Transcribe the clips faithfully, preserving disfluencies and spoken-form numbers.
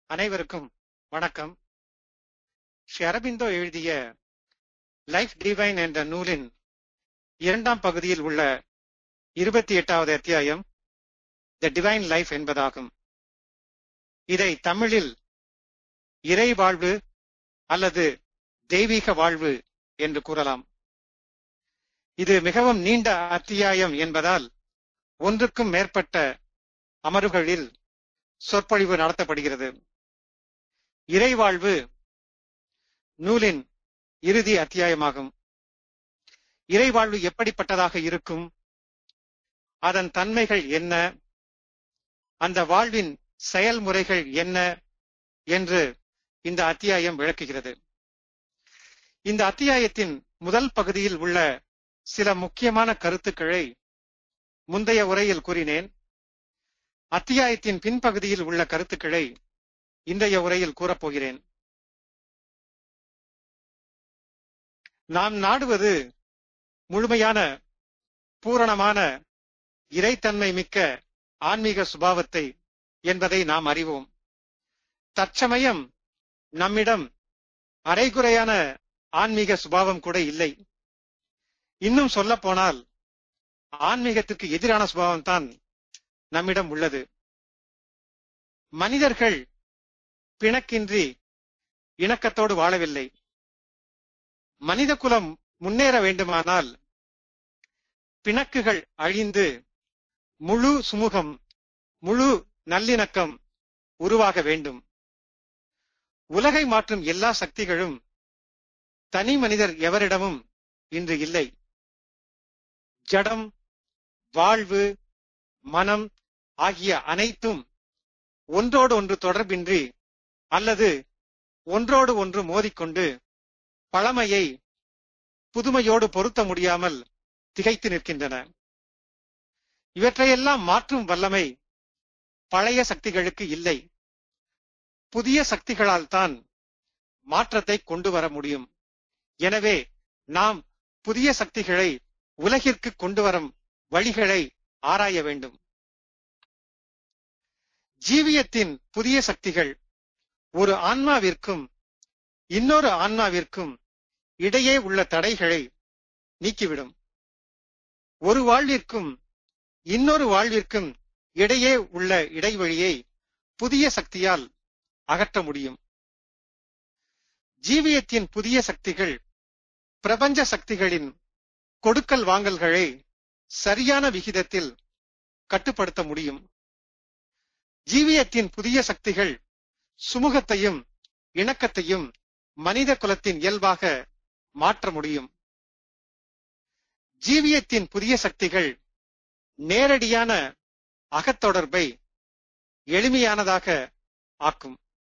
அனைவருக்கும் வணக்கம். ஸ்ரீ அரபிந்தோ எழுதிய லைஃப் டிவைன் என்ற நூலின் இரண்டாம் பகுதியில் உள்ள இருபத்தி எட்டாவது அத்தியாயம் தி டிவைன் லைஃப் என்பதாகும். இதை தமிழில் இறை வாழ்வு அல்லது தெய்வீக வாழ்வு என்று கூறலாம். இது மிகவும் நீண்ட அத்தியாயம் என்பதால் ஒன்றுக்கும் மேற்பட்ட அமர்வுகளில் சொற்பொழிவு நடத்தப்படுகிறது. இறைவாழ்வு நூலின் இறுதி அத்தியாயமாகும். இறைவாழ்வு எப்படிப்பட்டதாக இருக்கும், அதன் தன்மைகள் என்ன, அந்த வாழ்வின் செயல்முறைகள் என்ன என்று இந்த அத்தியாயம் விளக்குகிறது. இந்த அத்தியாயத்தின் முதல் பகுதியில் உள்ள சில முக்கியமான கருத்துக்களை முந்தைய உரையில் கூறினேன். அத்தியாயத்தின் பின்பகுதியில் உள்ள கருத்துக்களை இன்றைய உரையில் கூறப்போகிறேன். நாம் நாடுவது முழுமையான பூரணமான இறைத்தன்மை மிக்க ஆன்மீக சுபாவத்தை என்பதை நாம் அறிவோம். தற்சமயம் நம்மிடம் அரைகுறையான ஆன்மீக சுபாவம் கூட இல்லை. இன்னும் சொல்ல போனால் ஆன்மீகத்திற்கு எதிரான சுபாவம் தான் நம்மிடம் உள்ளது. மனிதர்கள் பிணக்கின்றி இணக்கத்தோடு வாழவில்லை. மனித குலம் முன்னேற வேண்டுமானால் பிணக்குகள் அழிந்து முழு சுமூகம், முழு நல்லிணக்கம் உருவாக வேண்டும். உலகை மாற்றும் எல்லா சக்திகளும் தனி மனிதர் எவரிடமும் இன்று இல்லை. ஜடம், வாழ்வு, மனம் ஆகிய அனைத்தும் ஒன்றோடு ஒன்று தொடர்பின்றி அல்லது ஒன்றோடு ஒன்று மோதிக்கொண்டு பழமையை புதுமையோடு பொருத்த முடியாமல் திகைத்து நிற்கின்றன. இவற்றையெல்லாம் மாற்றும் வல்லமை பழைய சக்திகளுக்கு இல்லை. புதிய சக்திகளால் தான் மாற்றத்தை கொண்டு வர முடியும். எனவே நாம் புதிய சக்திகளை உலகிற்கு கொண்டு வரும் வழிகளை ஆராய வேண்டும். ஜீவியத்தின் புதிய சக்திகள் ஒரு ஆன்மாவிற்கும் இன்னொரு ஆன்மாவிற்கும் இடையே உள்ள தடைகளை நீக்கிவிடும். ஒரு வாழ்விற்கும் இன்னொரு வாழ்விற்கும் இடையே உள்ள இடைவெளியை புதிய சக்தியால் அகற்ற முடியும். ஜீவியத்தின் புதிய சக்திகள் பிரபஞ்ச சக்திகளின் கொடுக்கல் வாங்கல்களை சரியான விகிதத்தில் கட்டுப்படுத்த முடியும். ஜீவியத்தின் புதிய சக்திகள் சுமூகத்தையும் இணக்கத்தையும் மனித குலத்தின் இயல்பாக மாற்ற முடியும். ஜீவியத்தின் புதிய சக்திகள் நேரடியான அகத்தொடர்பை எளிமையானதாக ஆக்கும்.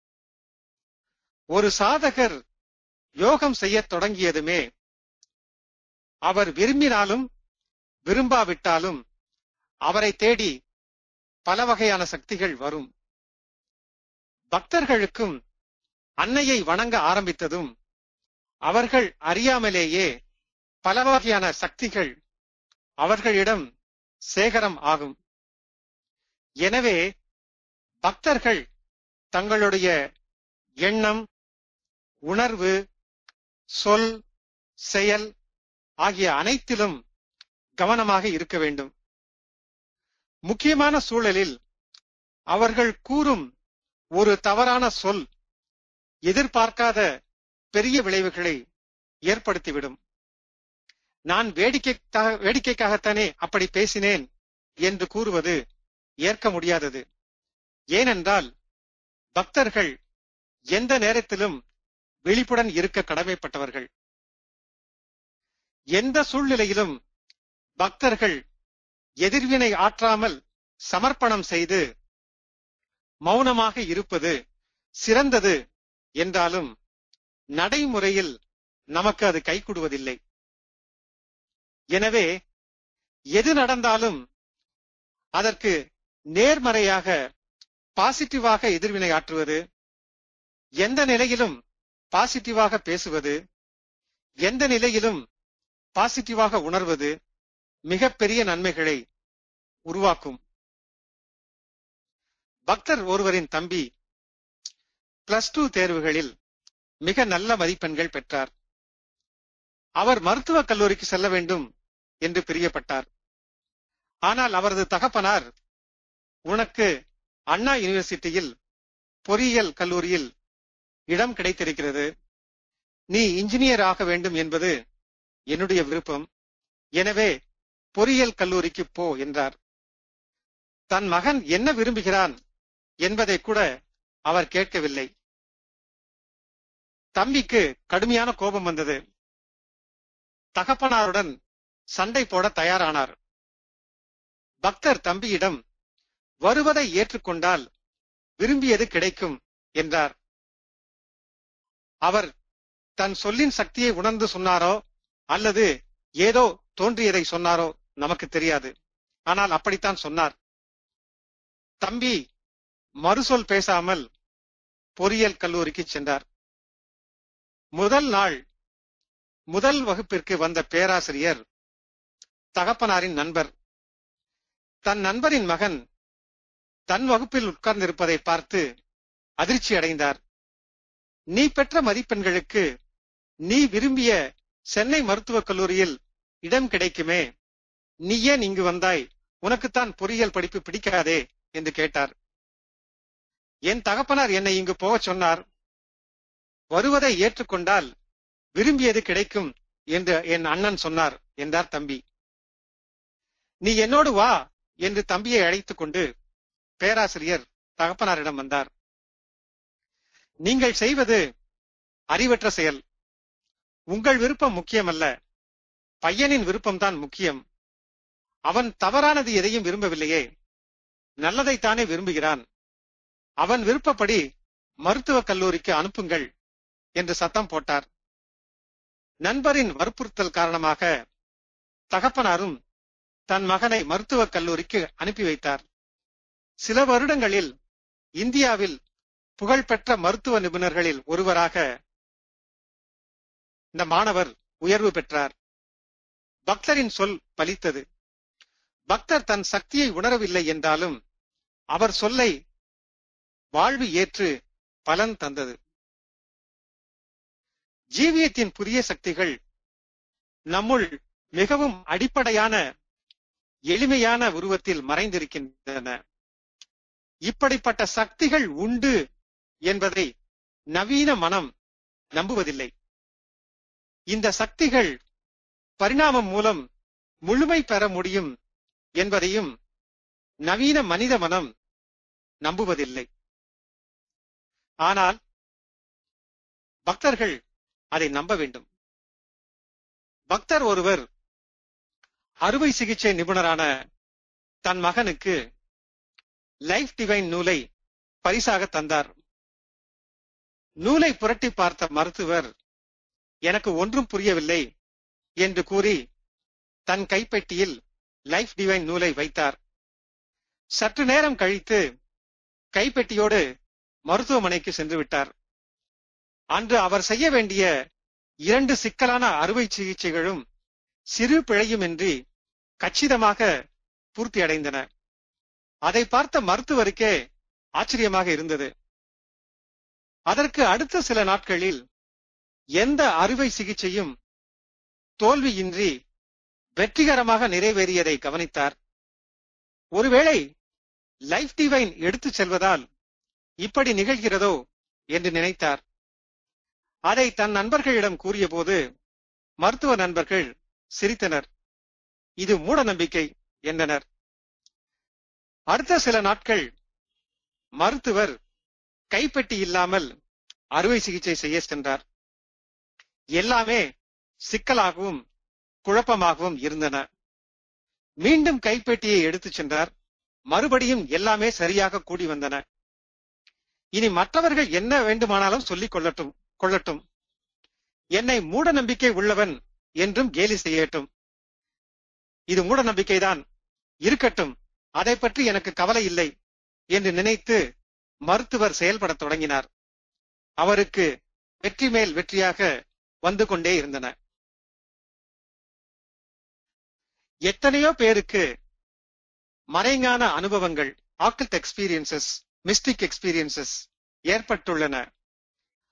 ஒரு சாதகர் யோகம் செய்ய தொடங்கியதுமே அவர் விரும்பினாலும் விரும்பாவிட்டாலும் அவரை தேடி பல வகையான சக்திகள் வரும். பக்தர்களுக்கும் அன்னையை வணங்க ஆரம்பித்ததும் அவர்கள் அறியாமலேயே பல வகையான சக்திகள் அவர்களிடம் சேகரம் ஆகும். எனவே பக்தர்கள் தங்களுடைய எண்ணம், உணர்வு, சொல், செயல் ஆகிய அனைத்திலும் கவனமாக இருக்க வேண்டும். முக்கியமான சூழலில் அவர்கள் கூறும் ஒரு தவறான சொல் எதிர்பார்க்காத பெரிய விளைவுகளை ஏற்படுத்திவிடும். நான் வேடிக்கைக்காக வேடிக்கைக்காகத்தானே அப்படி பேசினேன் என்று கூறுவது ஏற்க முடியாதது. ஏனென்றால் பக்தர்கள் எந்த நேரத்திலும் விழிப்புடன் இருக்க கடமைப்பட்டவர்கள். எந்த சூழ்நிலையிலும் பக்தர்கள் எதிர்வினை ஆற்றாமல் சமர்ப்பணம் செய்து மௌனமாக இருப்பது சிறந்தது என்றாலும் நடைமுறையில் நமக்கு அது கைகூடுவதில்லை. எனவே எது நடந்தாலும் அதற்கு நேர்மறையாக பாசிட்டிவாக எதிர்வினை ஆற்றுவது, எந்த நிலையிலும் பாசிட்டிவாக பேசுவது, எந்த நிலையிலும் பாசிட்டிவாக உணர்வது மிகப்பெரிய நன்மைகளை உருவாக்கும். பக்தர் ஒருவரின் தம்பி பிளஸ் டூ தேர்வுகளில் மிக நல்ல மதிப்பெண்கள் பெற்றார். அவர் மருத்துவக் கல்லூரிக்கு செல்ல வேண்டும் என்று பிரியப்பட்டார். ஆனால் அவரது தகப்பனார், உனக்கு அண்ணா யூனிவர்சிட்டியில் பொறியியல் கல்லூரியில் இடம் கிடைத்திருக்கிறது, நீ இன்ஜினியர் ஆக வேண்டும் என்பது என்னுடைய விருப்பம், எனவே பொறியியல் கல்லூரிக்கு போ என்றார். தன் மகன் என்ன விரும்புகிறான் என்பதை கூட அவர் கேட்கவில்லை. தம்பிக்கு கடுமையான கோபம் வந்தது. தகப்பனாருடன் சண்டை போட தயாரானார். பக்தர் தம்பியிடம், வருவதை ஏற்றுக்கொண்டால் விரும்பியது கிடைக்கும் என்றார். அவர் தன் சொல்லின் சக்தியை உணர்ந்து சொன்னாரோ அல்லது ஏதோ தோன்றியதை சொன்னாரோ நமக்கு தெரியாது. ஆனால் அப்படித்தான் சொன்னார். தம்பி மறுசொல் பேசாமல் பொறியியல் கல்லூரிக்கு சென்றார். முதல் நாள் முதல் வகுப்பிற்கு வந்த பேராசிரியர் தகப்பனாரின் நண்பர். தன் நண்பரின் மகன் தன் வகுப்பில் உட்கார்ந்திருப்பதை பார்த்து அதிர்ச்சி அடைந்தார். நீ பெற்ற மதிப்பெண்களுக்கு நீ விரும்பிய சென்னை மருத்துவக் கல்லூரியில் இடம் கிடைக்குமே, நீ ஏன் இங்கு வந்தாய், உனக்குத்தான் பொறியியல் படிப்பு பிடிக்காதே என்று கேட்டார். என் தகப்பனார் என்னை இங்கு போகச் சொன்னார், வருவதை ஏற்றுக்கொண்டால் விரும்பியது கிடைக்கும் என்று என் அண்ணன் சொன்னார் என்றார் தம்பி. நீ என்னோடு வா என்று தம்பியை அழைத்துக் கொண்டு பேராசிரியர் தகப்பனாரிடம் வந்தார். நீங்கள் செய்வது அறிவற்ற செயல். உங்கள் விருப்பம் முக்கியமல்ல, பையனின் விருப்பம்தான் முக்கியம். அவன் தவறானது எதையும் விரும்பவில்லையே, நல்லதைத்தானே விரும்புகிறான். அவன் விருப்பப்படி மருத்துவக் கல்லூரிக்கு அனுப்புங்கள் என்று சத்தம் போட்டார். நண்பரின் வற்புறுத்தல் காரணமாக தகப்பனாரும் தன் மகனை மருத்துவக் கல்லூரிக்கு அனுப்பி வைத்தார். சில வருடங்களில் இந்தியாவில் புகழ்பெற்ற மருத்துவ நிபுணர்களில் ஒருவராக இந்த மாணவர் உயர்வு பெற்றார். பக்தரின் சொல் பலித்தது. பக்தர் தன் சக்தியை உணரவில்லை என்றாலும் அவர் சொல்லை வாழ்வு ஏற்று பலன் தந்தது. ஜீவியத்தின் புதிய சக்திகள் நம்முள் மிகவும் அடிப்படையான எளிமையான உருவத்தில் மறைந்திருக்கின்றன. இப்படிப்பட்ட சக்திகள் உண்டு என்பதை நவீன மனம் நம்புவதில்லை. இந்த சக்திகள் பரிணாமம் மூலம் முழுமை பெற முடியும் என்பதையும் நவீன மனித மனம் நம்புவதில்லை. ஆனால் பக்தர்கள் அதை நம்ப வேண்டும். பக்தர் ஒருவர் அறுவை சிகிச்சை நிபுணரான தன் மகனுக்கு லைஃப் டிவைன் நூலை பரிசாக தந்தார். நூலை புரட்டி பார்த்த மருத்துவர், எனக்கு ஒன்றும் புரியவில்லை என்று கூறி தன் கைப்பெட்டியில் லைஃப் டிவைன் நூலை வைத்தார். சற்று நேரம் கழித்து கைப்பெட்டியோடு மருத்துவமனைக்கு சென்று விட்டார். அன்று அவர் செய்ய வேண்டிய இரண்டு சிக்கலான அறுவை சிகிச்சைகளும் சிறு பிழையுமின்றி கச்சிதமாக பூர்த்தி அடைந்தன. அதை பார்த்த மருத்துவருக்கே ஆச்சரியமாக இருந்தது. அதற்கு அடுத்த சில நாட்களில் எந்த அறுவை சிகிச்சையும் தோல்வியின்றி வெற்றிகரமாக நிறைவேறியதை கவனித்தார். ஒருவேளை லைஃப் டிவைன் எடுத்துச் செல்வதால் இப்படி நிகழ்கிறதோ என்று நினைத்தார். அதை தன் நண்பர்களிடம் கூறிய போது மருத்துவ நண்பர்கள் சிரித்தனர். இது மூட நம்பிக்கை என்றனர். அடுத்த சில நாட்கள் மருத்துவர் கைப்பெட்டி இல்லாமல் அறுவை சிகிச்சை செய்ய சென்றார். எல்லாமே சிக்கலாகவும் குழப்பமாகவும் இருந்தன. மீண்டும் கைப்பெட்டியை எடுத்துச் சென்றார். மறுபடியும் எல்லாமே சரியாக கூடி வந்தன. இனி மற்றவர்கள் என்ன வேண்டுமானாலும் சொல்லிக் கொள்ளட்டும் கொள்ளட்டும் என்னை மூட நம்பிக்கை உள்ளவன் என்றும் கேலி செய்யட்டும். இது மூட நம்பிக்கைதான், இருக்கட்டும், அதை பற்றி எனக்கு கவலை இல்லை என்று நினைத்து மருத்துவர் செயல்படத் தொடங்கினார். அவருக்கு வெற்றி மேல் வெற்றியாக வந்து கொண்டே இருந்தன. எத்தனையோ பேருக்கு மறைஞான அனுபவங்கள், ஆக்கல்ட் எக்ஸ்பீரியன்சஸ், மிஸ்டிக் எக்ஸ்பீரியன்சஸ் ஏற்பட்டுள்ளன.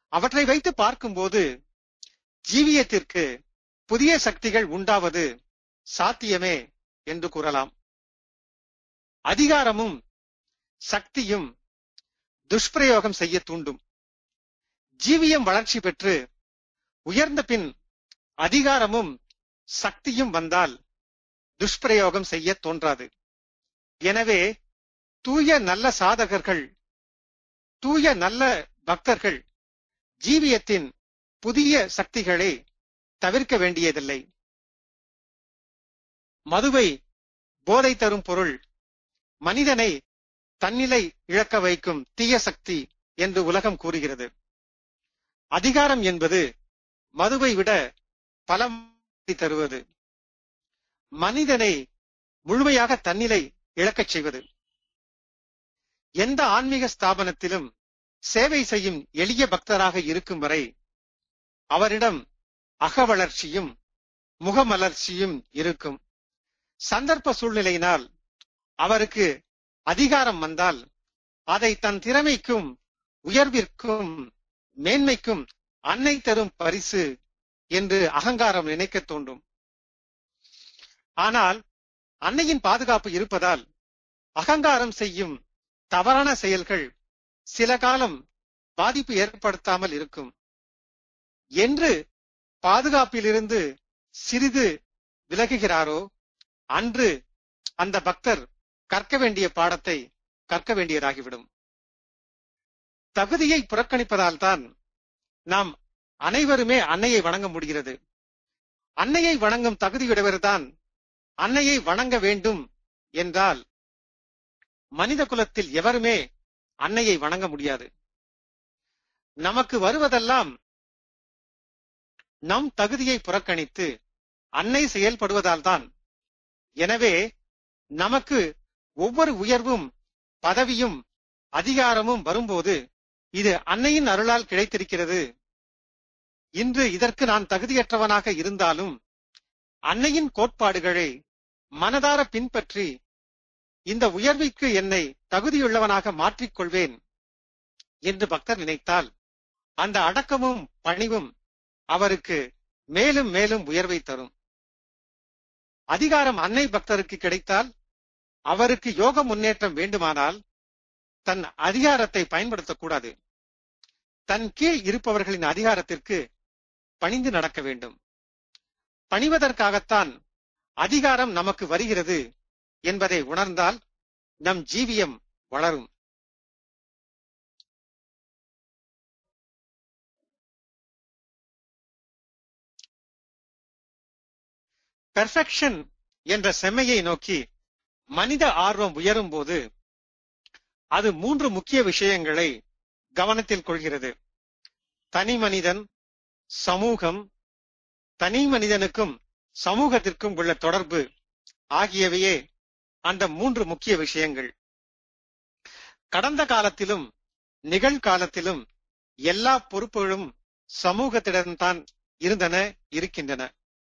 அவற்றை வைத்து பார்க்கும்போது ஜீவியத்திற்கு புதிய சக்திகள் உண்டாவது சாத்தியமே என்று கூறலாம். அதிகாரமும் சக்தியும் துஷ்பிரயோகம் செய்ய தூண்டும். ஜீவியம் வளர்ச்சி பெற்று உயர்ந்த பின் அதிகாரமும் சக்தியும் வந்தால் துஷ்பிரயோகம் செய்ய தோன்றாது. எனவே தூய நல்ல சாதகர்கள், தூய நல்ல பக்தர்கள் ஜீவியத்தின் புதிய சக்திகளை தவிர்க்க வேண்டியதில்லை. மதுவை போதை தரும் பொருள், மனிதனை தன்னிலை இழக்க வைக்கும் தீய சக்தி என்று உலகம் கூறுகிறது. அதிகாரம் என்பது மதுவை விட பல தருவது, மனிதனை முழுமையாக தன்னிலை இழக்கச் செய்வது. எந்த ஆன்மீக ஸ்தாபனத்திலும் சேவை செய்யும் எளிய பக்தராக இருக்கும் வரை அவரிடம் அக வளர்ச்சியும் முகமலர்ச்சியும் இருக்கும். சந்தர்ப்ப சூழ்நிலையினால் அவருக்கு அதிகாரம் வந்தால் அதை தன் திறமைக்கும் உயர்விற்கும் மேன்மைக்கும் அன்னை தரும் பரிசு என்று அகங்காரம் நினைக்க தோன்றும். ஆனால் அன்னையின் பாதுகாப்பு இருப்பதால் அகங்காரம் செய்யும் தவறான செயல்கள் சில காலம் பாதிப்பு ஏற்படுத்தாமல் இருக்கும். என்று பாதுகாப்பிலிருந்து சிறிது விலகுகிறாரோ அன்று அந்த பக்தர் கற்க வேண்டிய பாடத்தை கற்க வேண்டியதாகிவிடும். தகுதியை புறக்கணிப்பதால் தான் நாம் அனைவருமே அன்னையை வணங்க முடிகிறது. அன்னையை வணங்கும் தகுதியுடையவர்தான் அன்னையை வணங்க வேண்டும் என்றால் மனித குலத்தில் எவருமே அன்னையை வணங்க முடியாது. நமக்கு வருவதெல்லாம் நம் தகுதியை புறக்கணித்து அன்னை செயல்படுவதால் தான். எனவே நமக்கு ஒவ்வொரு உயர்வும் பதவியும் அதிகாரமும் வரும்போது இது அன்னையின் அருளால் கிடைத்திருக்கிறது. இன்று இதற்கு நான் தகுதியற்றவனாக இருந்தாலும் அன்னையின் கோட்பாடுகளை மனதார பின்பற்றி இந்த உயர்விற்கு என்னை தகுதியுள்ளவனாக மாற்றிக்கொள்வேன் என்று பக்தர் நினைத்தால் அந்த அடக்கமும் பணிவும் அவருக்கு மேலும் மேலும் உயர்வை தரும். அதிகாரம் அன்னை பக்தருக்கு கிடைத்தால் அவருக்கு யோக முன்னேற்றம் வேண்டுமானால் தன் அதிகாரத்தை பயன்படுத்தக்கூடாது. தன் கீழ் இருப்பவர்களின் அதிகாரத்திற்கு பணிந்து நடக்க வேண்டும். பணிவதற்காகத்தான் அதிகாரம் நமக்கு வருகிறது என்பதை உணர்ந்தால் நம் ஜீவியம் வளரும். பெர்ஃபெக்ஷன் என்ற செம்மையை நோக்கி மனித ஆர்வம் உயரும் போது அது மூன்று முக்கிய விஷயங்களை கவனத்தில் கொள்கிறது. தனி மனிதன், சமூகம், தனி மனிதனுக்கும் சமூகத்திற்கும் உள்ள தொடர்பு ஆகியவையே அந்த மூன்று முக்கிய விஷயங்கள். கடந்த காலத்திலும் நிகழ்காலத்திலும் எல்லா பொறுப்புகளும் சமூகத்திடம்தான் இருந்தன, இருக்கின்றன.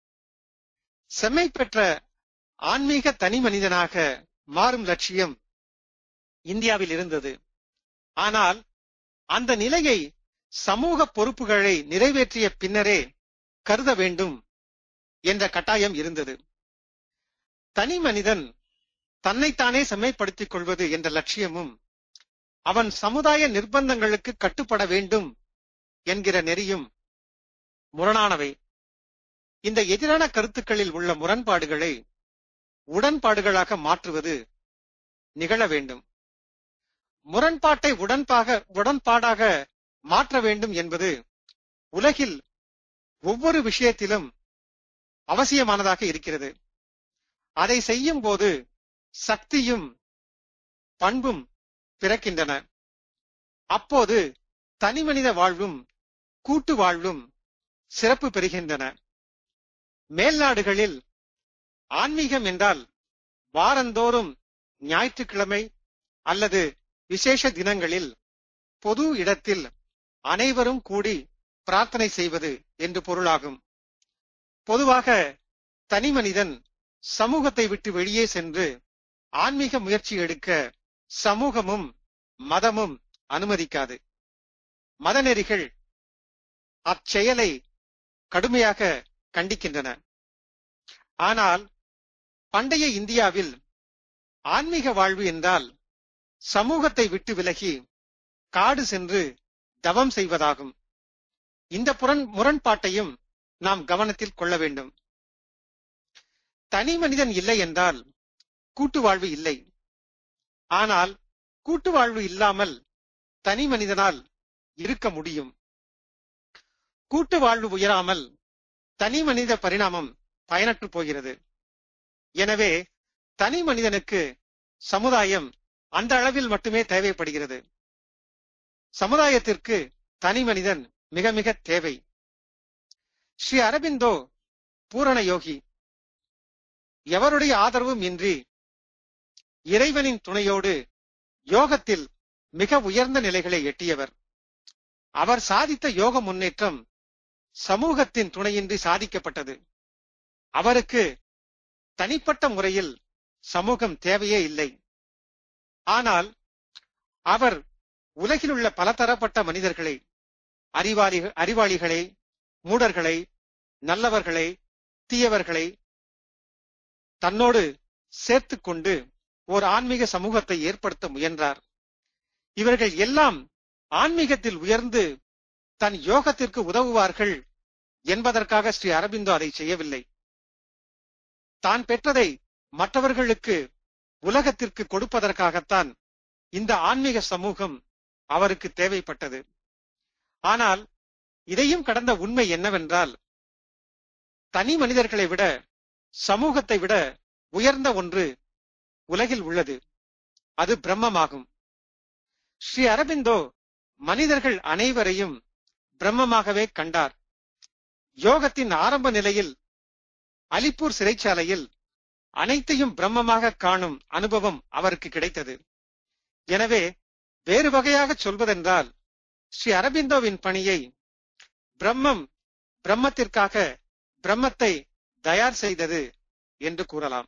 செம்மை பெற்ற ஆன்மீக தனி மனிதனாக மாறும் லட்சியம் இந்தியாவில் இருந்தது. ஆனால் அந்த நிலையை சமூக பொறுப்புகளை நிறைவேற்றிய பின்னரே கருத வேண்டும் என்ற கட்டாயம் இருந்தது. தனி மனிதன் தன்னைத்தானே செம்மைப்படுத்திக் கொள்வது என்ற லட்சியமும் அவன் சமுதாய நிர்பந்தங்களுக்கு கட்டுப்பட வேண்டும் என்கிற நெறியும் முரணானவை. இந்த எதிரான கருத்துக்களில் உள்ள முரண்பாடுகளை உடன்பாடுகளாக மாற்றுவது நிகழ வேண்டும். முரண்பாட்டை உடன்பாக உடன்பாடாக மாற்ற வேண்டும் என்பது உலகில் ஒவ்வொரு விஷயத்திலும் அவசியமானதாக இருக்கிறது. அதை செய்யும் போது சக்தியும் பண்பும் பிறக்கின்றன. அப்போது தனிமனித வாழ்வும் கூட்டு வாழ்வும் சிறப்பு பெறுகின்றன. மேல்நாடுகளில் ஆன்மீகம் என்றால் வாரந்தோறும் ஞாயிற்றுக்கிழமை அல்லது விசேஷ தினங்களில் பொது இடத்தில் அனைவரும் கூடி பிரார்த்தனை செய்வது என்று பொருளாகும். பொதுவாக தனிமனிதன் சமூகத்தை விட்டு வெளியே சென்று ஆன்மீக முயற்சி எடுக்க சமூகமும் மதமும் அனுமதிக்காது. மதநெறிகள் அச்செயலை கடுமையாக கண்டிக்கின்றன. ஆனால் பண்டைய இந்தியாவில் ஆன்மீக வாழ்வு என்றால் சமூகத்தை விட்டு விலகி காடு சென்று தவம் செய்வதாகும். இந்த புறன் முரண்பாட்டையும் நாம் கவனத்தில் கொள்ள வேண்டும். தனி மனிதன் இல்லை என்றால் கூட்டு வாழ்வு இல்லை. ஆனால் கூட்டு வாழ்வு இல்லாமல் தனி மனிதனால் இருக்க முடியும். கூட்டு வாழ்வு உயராமல் தனி மனித பரிணாமம் பயனற்று போகிறது. எனவே தனி மனிதனுக்கு சமுதாயம் அந்த அளவில் மட்டுமே தேவைப்படுகிறது. சமுதாயத்திற்கு தனி மனிதன் மிக மிக தேவை. ஸ்ரீ அரபிந்தோ பூரண யோகி. எவருடைய ஆதரவும் இன்றி இறைவனின் துணையோடு யோகத்தில் மிக உயர்ந்த நிலைகளை எட்டியவர். அவர் சாதித்த யோக முன்னேற்றம் சமூகத்தின் துணையின்றி சாதிக்கப்பட்டது. அவருக்கு தனிப்பட்ட முறையில் சமூகம் தேவையே இல்லை. ஆனால் அவர் உலகில் உள்ள பலதரப்பட்ட மனிதர்களை, அறிவாளி அறிவாளிகளை, மூடர்களை, நல்லவர்களை, தீயவர்களை தன்னோடு சேர்த்துக் கொண்டு ஓர் ஆன்மீக சமூகத்தை ஏற்படுத்த முயன்றார். இவர்கள் எல்லாம் ஆன்மீகத்தில் உயர்ந்து தன் யோகத்திற்கு உதவுவார்கள் என்பதற்காக ஸ்ரீ அரபிந்தோ அதை செய்யவில்லை. தான் பெற்றதை மற்றவர்களுக்கு உலகத்திற்கு கொடுப்பதற்காகத்தான் இந்த ஆன்மீக சமூகம் அவருக்கு தேவைப்பட்டது. ஆனால் இதையும் கடந்த உண்மை என்னவென்றால், தனி மனிதர்களை விட சமூகத்தை விட உயர்ந்த ஒன்று உலகில் உள்ளது. அது பிரம்மமாகும். ஸ்ரீ அரபிந்தோ மனிதர்கள் அனைவரையும் பிரம்மமாகவே கண்டார். யோகத்தின் ஆரம்ப நிலையில் அலிப்பூர் சிறைச்சாலையில் அனைத்தையும் பிரம்மமாக காணும் அனுபவம் அவருக்கு கிடைத்தது. எனவே வேறு வகையாக சொல்வதென்றால், ஸ்ரீ அரபிந்தோவின் பணியை பிரம்மம் பிரம்மத்திற்காக பிரம்மத்தை தயார் செய்தது என்று கூறலாம்.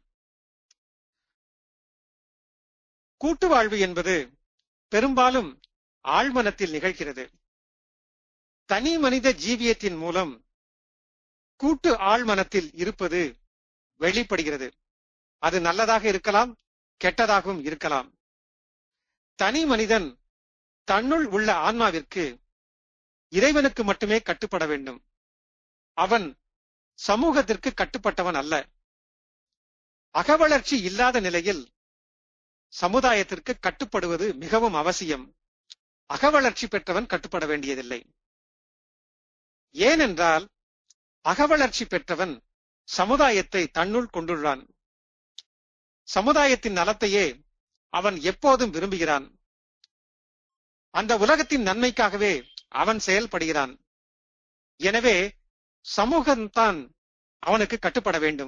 கூட்டு வாழ்வு என்பது பெரும்பாலும் ஆழ்மனத்தில் நிகழ்கிறது. தனி மனித ஜீவியத்தின் மூலம் கூட்டு ஆழ்மனத்தில் இருப்பது வெளிப்படுகிறது. அது நல்லதாக இருக்கலாம், கெட்டதாகவும் இருக்கலாம். தனி மனிதன் தன்னுள் உள்ள ஆன்மாவிற்கு, இறைவனுக்கு மட்டுமே கட்டுப்பட வேண்டும். அவன் சமூகத்திற்கு கட்டுப்பட்டவன் அல்ல. அகவளர்ச்சி இல்லாத நிலையில் சமுதாயத்திற்கு கட்டுப்படுவது மிகவும் அவசியம். அகவளர்ச்சி பெற்றவன் கட்டுப்பட வேண்டியதில்லை. ஏனென்றால் அகவளர்ச்சி பெற்றவன் சமுதாயத்தை தன்னுள் கொண்டுள்ளான். சமுதாயத்தின் நலத்தையே அவன் எப்போதும் விரும்புகிறான். அந்த உலகத்தின் நன்மைக்காகவே அவன் செயல்படுகிறான். எனவே சமூகம்தான் அவனுக்கு கட்டுப்பட வேண்டும்.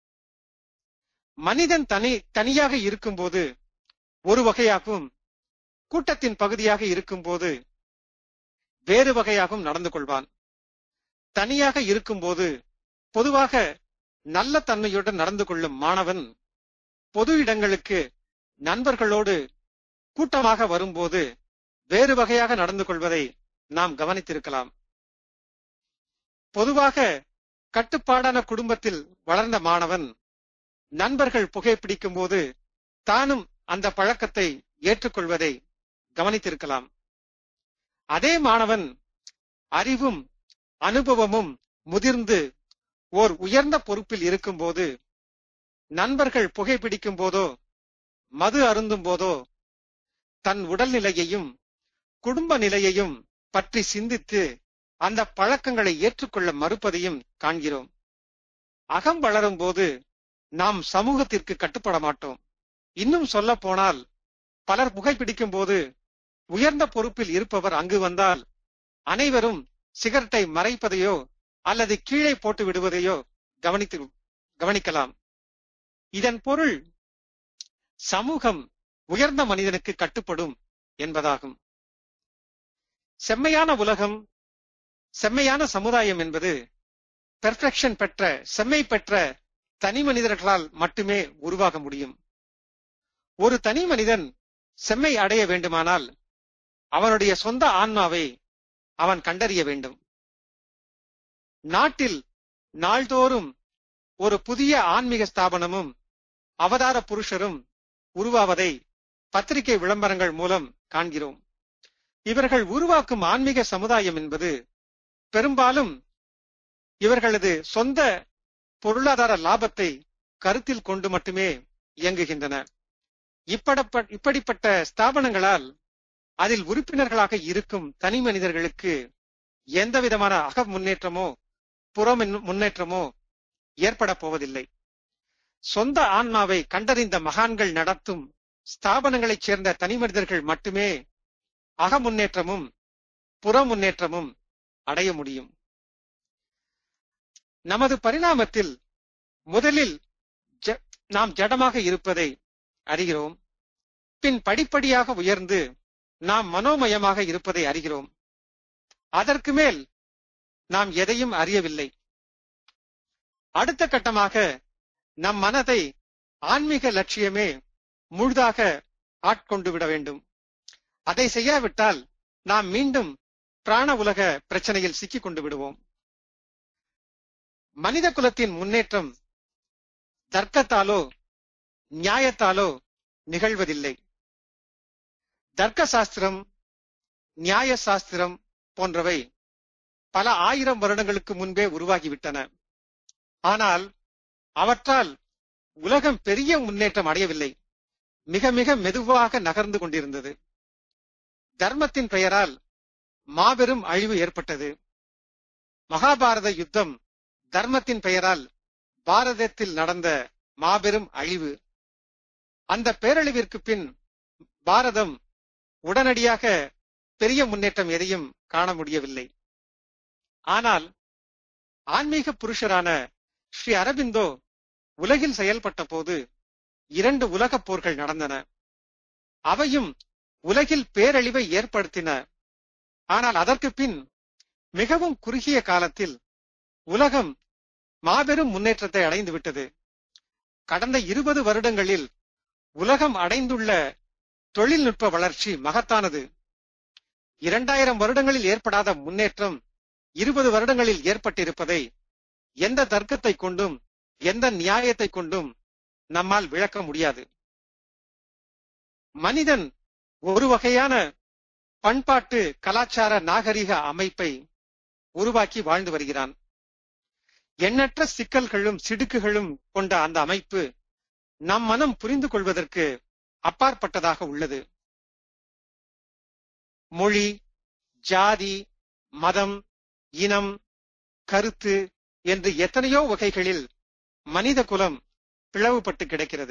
மனிதன் தனி தனியாக இருக்கும்போது ஒரு வகையாகவும், கூட்டத்தின் பகுதியாக இருக்கும்போது வேறு வகையாகவும் நடந்து கொள்வான். தனியாக இருக்கும்போது பொதுவாக நல்ல தன்மையுடன் நடந்து கொள்ளும் மாணவன் பொது இடங்களுக்கு நண்பர்களோடு கூட்டமாக வரும்போது வேறு வகையாக நடந்து கொள்வதை நாம் கவனித்திருக்கலாம். பொதுவாக கட்டுப்பாடான குடும்பத்தில் வளர்ந்த மாணவன் நண்பர்கள் புகைப்பிடிக்கும் போது தானும் அந்த பழக்கத்தை ஏற்றுக்கொள்வதை கவனித்திருக்கலாம். அதே மாணவன் அறிவும் அனுபவமும் முதிர்ந்து ஓர் உயர்ந்த பொறுப்பில் இருக்கும்போது நண்பர்கள் புகைப்பிடிக்கும் போதோ மது அருந்தும் போதோ தன் உடல்நிலையையும் குடும்ப நிலையையும் பற்றி சிந்தித்து அந்த பழக்கங்களை ஏற்றுக்கொள்ள மறுப்பதையும் காண்கிறோம். அகம் வளரும் போது நாம் சமூகத்திற்கு கட்டுப்பட மாட்டோம். இன்னும் சொல்ல போனால், பலர் புகைப்பிடிக்கும் போது உயர்ந்த பொறுப்பில் இருப்பவர் அங்கு வந்தால் அனைவரும் சிகரெட்டை மறைப்பதையோ அல்லது கீழே போட்டு விடுவதையோ கவனித்து கவனிக்கலாம். இதன் பொருள் சமூகம் உயர்ந்த மனிதனுக்கு கட்டுப்படும் என்பதாகும். செம்மையான உலகம், செம்மையான சமுதாயம் என்பது பெர்ஃபெக்ஷன் பெற்ற, செம்மை பெற்ற தனி மனிதர்களால் மட்டுமே உருவாக முடியும். ஒரு தனி மனிதன் செம்மை அடைய வேண்டுமானால் அவனுடைய சொந்த ஆன்மாவை அவன் கண்டறிய வேண்டும். நாட்டில் நாள்தோறும் ஒரு புதிய ஆன்மீக ஸ்தாபனமும் அவதார புருஷரும் உருவாவதை பத்திரிகை விளம்பரங்கள் மூலம் காண்கிறோம். இவர்கள் உருவாக்கும் ஆன்மீக சமுதாயம் என்பது பெரும்பாலும் இவர்களது சொந்த பொருளாதார லாபத்தை கருத்தில் கொண்டு மட்டுமே இயங்குகின்றன. இப்படிப்பட்ட ஸ்தாபனங்களால் அதில் உறுப்பினர்களாக இருக்கும் தனி மனிதர்களுக்கு எந்த விதமான அக முன்னேற்றமோ புற முன்னேற்றமோ ஏற்பட போவதில்லை. சொந்த ஆன்மாவை கண்டறிந்த மகான்கள் நடத்தும் ஸ்தாபனங்களைச் சேர்ந்த தனி மனிதர்கள் மட்டுமே அக முன்னேற்றமும் புற முன்னேற்றமும் அடைய முடியும். நமது பரிணாமத்தில் முதலில் நாம் ஜடமாக இருப்பதை அறிகிறோம். பின் படிப்படியாக உயர்ந்து நாம் மனோமயமாக இருப்பதை அறிகிறோம். அதற்கு மேல் நாம் எதையும் அறியவில்லை. அடுத்த கட்டமாக நம் மனதை ஆன்மீக லட்சியமே முழுதாக ஆட்கொண்டு விட வேண்டும். அதை செய்யாவிட்டால் நாம் மீண்டும் பிராண உலக பிரச்சனையில் சிக்கிக் கொண்டு விடுவோம். மனித குலத்தின் முன்னேற்றம் தர்க்கத்தாலோ நியாயத்தாலோ நிகழ்வதில்லை. தர்க்க சாஸ்திரம், நியாய சாஸ்திரம் போன்றவை பல ஆயிரம் வருடங்களுக்கு முன்பே உருவாகிவிட்டன. ஆனால் அவற்றால் உலகம் பெரிய முன்னேற்றம் அடையவில்லை. மிக மிக மெதுவாக நகர்ந்து கொண்டிருந்தது. தர்மத்தின் பெயரால் மாபெரும் அழிவு ஏற்பட்டது. மகாபாரத யுத்தம் தர்மத்தின் பெயரால் பாரதத்தில் நடந்த மாபெரும் அழிவு. அந்த பேரழிவிற்கு பின் பாரதம் உடனடியாக பெரிய முன்னேற்றம் எதையும் காண முடியவில்லை. ஆனால் ஆன்மீக புருஷரான ஸ்ரீ அரபிந்தோ உலகில் செயல்பட்ட போது இரண்டு உலகப் போர்கள் நடந்தன. அவையும் உலகில் பேரழிவை ஏற்படுத்தின. ஆனால் அதற்கு பின் மிகவும் குறுகிய காலத்தில் உலகம் மாபெரும் முன்னேற்றத்தை அடைந்து விட்டது. கடந்த இருபது வருடங்களில் உலகம் அடைந்துள்ள தொழில்நுட்ப வளர்ச்சி மகத்தானது. இரண்டாயிரம் வருடங்களில் ஏற்படாத முன்னேற்றம் இருபது வருடங்களில் ஏற்பட்டிருப்பதை எந்த தர்க்கத்தை கொண்டும் எந்த நியாயத்தை கொண்டும் நம்மால் விளக்க முடியாது. மனிதன் ஒரு வகையான பண்பாட்டு கலாச்சார நாகரிக அமைப்பை உருவாக்கி வாழ்ந்து வருகிறான். எண்ணற்ற சிக்கல்களும் சிடுக்குகளும் கொண்ட அந்த அமைப்பு நம் மனம் புரிந்து கொள்வதற்கு அப்பாற்பட்டதாக உள்ளது. மொழி, ஜாதி, மதம், இனம், கருத்து என்று எத்தனையோ வகைகளில் மனித குலம் பிளவுபட்டு கிடக்கிறது.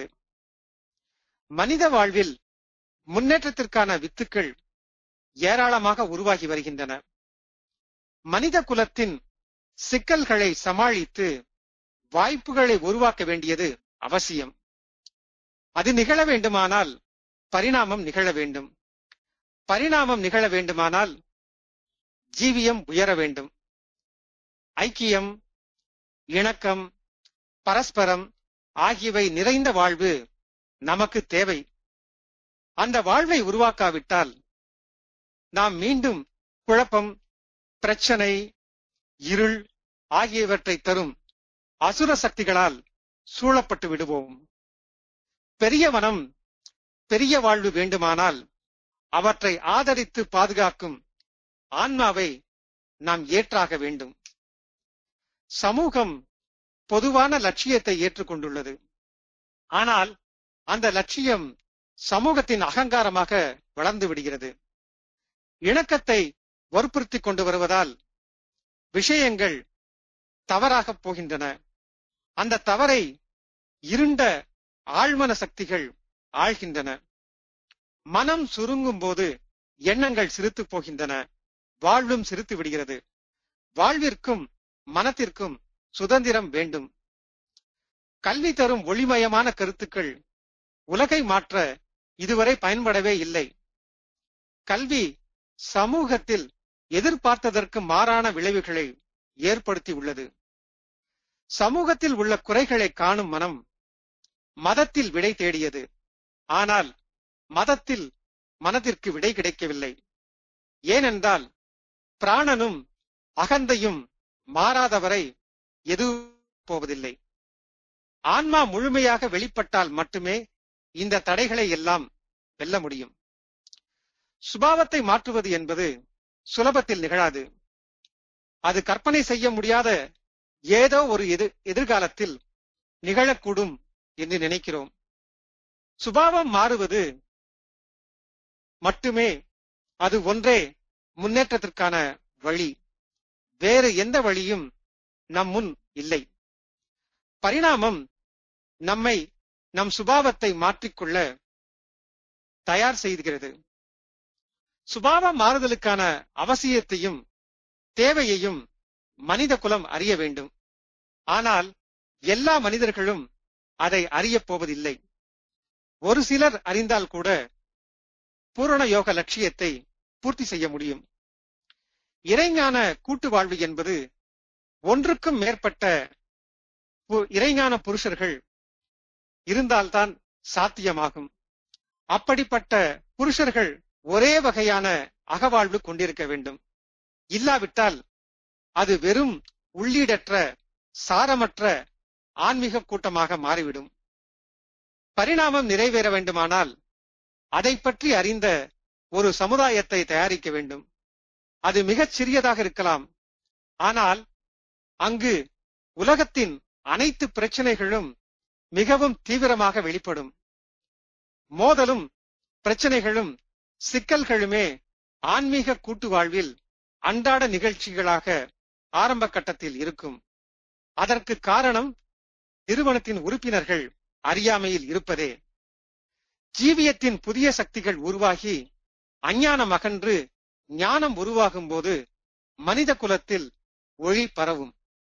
மனித வாழ்வில் முன்னேற்றத்திற்கான வித்துக்கள் ஏராளமாக உருவாகி வருகின்றன. மனித குலத்தின் சிக்கல்களை சமாளித்து வாய்ப்புகளை உருவாக்க வேண்டியது அவசியம். அது நிகழ வேண்டுமானால் பரிணாமம் நிகழ வேண்டும். பரிணாமம் நிகழ வேண்டுமானால் ஜீவியம் உயர வேண்டும். ஐக்கியம், இணக்கம், பரஸ்பரம் ஆகியவை நிறைந்த வாழ்வு நமக்கு தேவை. அந்த வாழ்வை உருவாக்காவிட்டால் நாம் மீண்டும் குழப்பம், பிரச்சனை, இருள் ஆகியவற்றை தரும் அசுர சக்திகளால் சூழப்பட்டு விடுவோம். பெரிய மனம், பெரிய வாழ்வு வேண்டுமானால் அவற்றை ஆதரித்து பாதுகாக்கும் ஆன்மாவை நாம் ஏற்றாக வேண்டும். சமூகம் பொதுவான லட்சியத்தை ஏற்றுக்கொண்டுள்ளது. ஆனால் அந்த லட்சியம் சமூகத்தின் அகங்காரமாக வளர்ந்து விடுகிறது. இணக்கத்தை வற்புறுத்தி கொண்டு வருவதால் விஷயங்கள் தவறாக போகின்றன. அந்த தவறை இருண்ட ஆழ்மன சக்திகள் ஆழ்கின்றன. மனம் சுருங்கும் போது எண்ணங்கள் சிரித்து போகின்றன. வாழ்வும் சிரித்து விடுகிறது. வாழ்விற்கும் மனத்திற்கும் சுதந்திரம் வேண்டும். கல்வி தரும் ஒளிமயமான கருத்துக்கள் உலகை மாற்ற இதுவரை பயன்படவே இல்லை. கல்வி சமூகத்தில் எதிர்பார்த்ததற்கு மாறான விளைவுகளை ஏற்படுத்தி உள்ளது. சமூகத்தில் உள்ள குறைகளை காணும் மனம் மதத்தில் விடை தேடியது. ஆனால் மதத்தில் மனதிற்கு விடை கிடைக்கவில்லை. ஏனென்றால் பிராணனும் அகந்தையும் மாறாதவரை எதுவும் போவதில்லை. ஆன்மா முழுமையாக வெளிப்பட்டால் மட்டுமே இந்த தடைகளை எல்லாம் வெல்ல முடியும். சுபாவத்தை மாற்றுவது என்பது சுலபத்தில் நிகழாது. அது கற்பனை செய்ய முடியாத ஏதோ ஒரு எதிர் எதிர்காலத்தில் நிகழக்கூடும் என்று நினைக்கிறோம். சுபாவம் மாறுவது மட்டுமே அது ஒன்றே முன்னேற்றத்திற்கான வழி. வேறு எந்த வழியும் நம் முன் இல்லை. பரிணாமம் நம்மை நம் சுபாவத்தை மாற்றிக்கொள்ள தயார் செய்கிறது. சுபாவ மாறுதலுக்கான அவசியத்தையும் தேவையையும் மனித குலம் அறிய வேண்டும். ஆனால் எல்லா மனிதர்களும் அதை அறியப் போவதில்லை. ஒரு சிலர் அறிந்தால் கூட பூரண யோக லட்சியத்தை பூர்த்தி செய்ய முடியும். இறைஞான கூட்டு வாழ்வு என்பது ஒன்றுக்கும் மேற்பட்ட இறைஞான புருஷர்கள் இருந்தால்தான் சாத்தியமாகும். அப்படிப்பட்ட புருஷர்கள் ஒரே வகையான அகவாழ்வு கொண்டிருக்க வேண்டும். இல்லாவிட்டால் அது வெறும் உள்ளீடற்ற சாரமற்ற ஆன்மீக கூட்டமாக மாறிவிடும். பரிணாமம் நிறைவேற வேண்டுமானால் அதை பற்றி அறிந்த ஒரு சமுதாயத்தை தயாரிக்க வேண்டும். அது மிகச் சிறியதாக இருக்கலாம். ஆனால் அங்கு உலகத்தின் அனைத்து பிரச்சனைகளும் மிகவும் தீவிரமாக வெளிப்படும். மோதலும் பிரச்சனைகளும் சிக்கல்களுமே ஆன்மீக கூட்டு வாழ்வில் அன்றாட நிகழ்ச்சிகளாக ஆரம்ப கட்டத்தில் இருக்கும். அதற்கு காரணம் நிறுவனத்தின் உறுப்பினர்கள் அறியாமையில் இருப்பதே. ஜீவியத்தின் புதிய சக்திகள் உருவாகி அஞ்ஞானம் அகன்று ஞானம் உருவாகும் போது மனித குலத்தில் ஒளி பரவும்.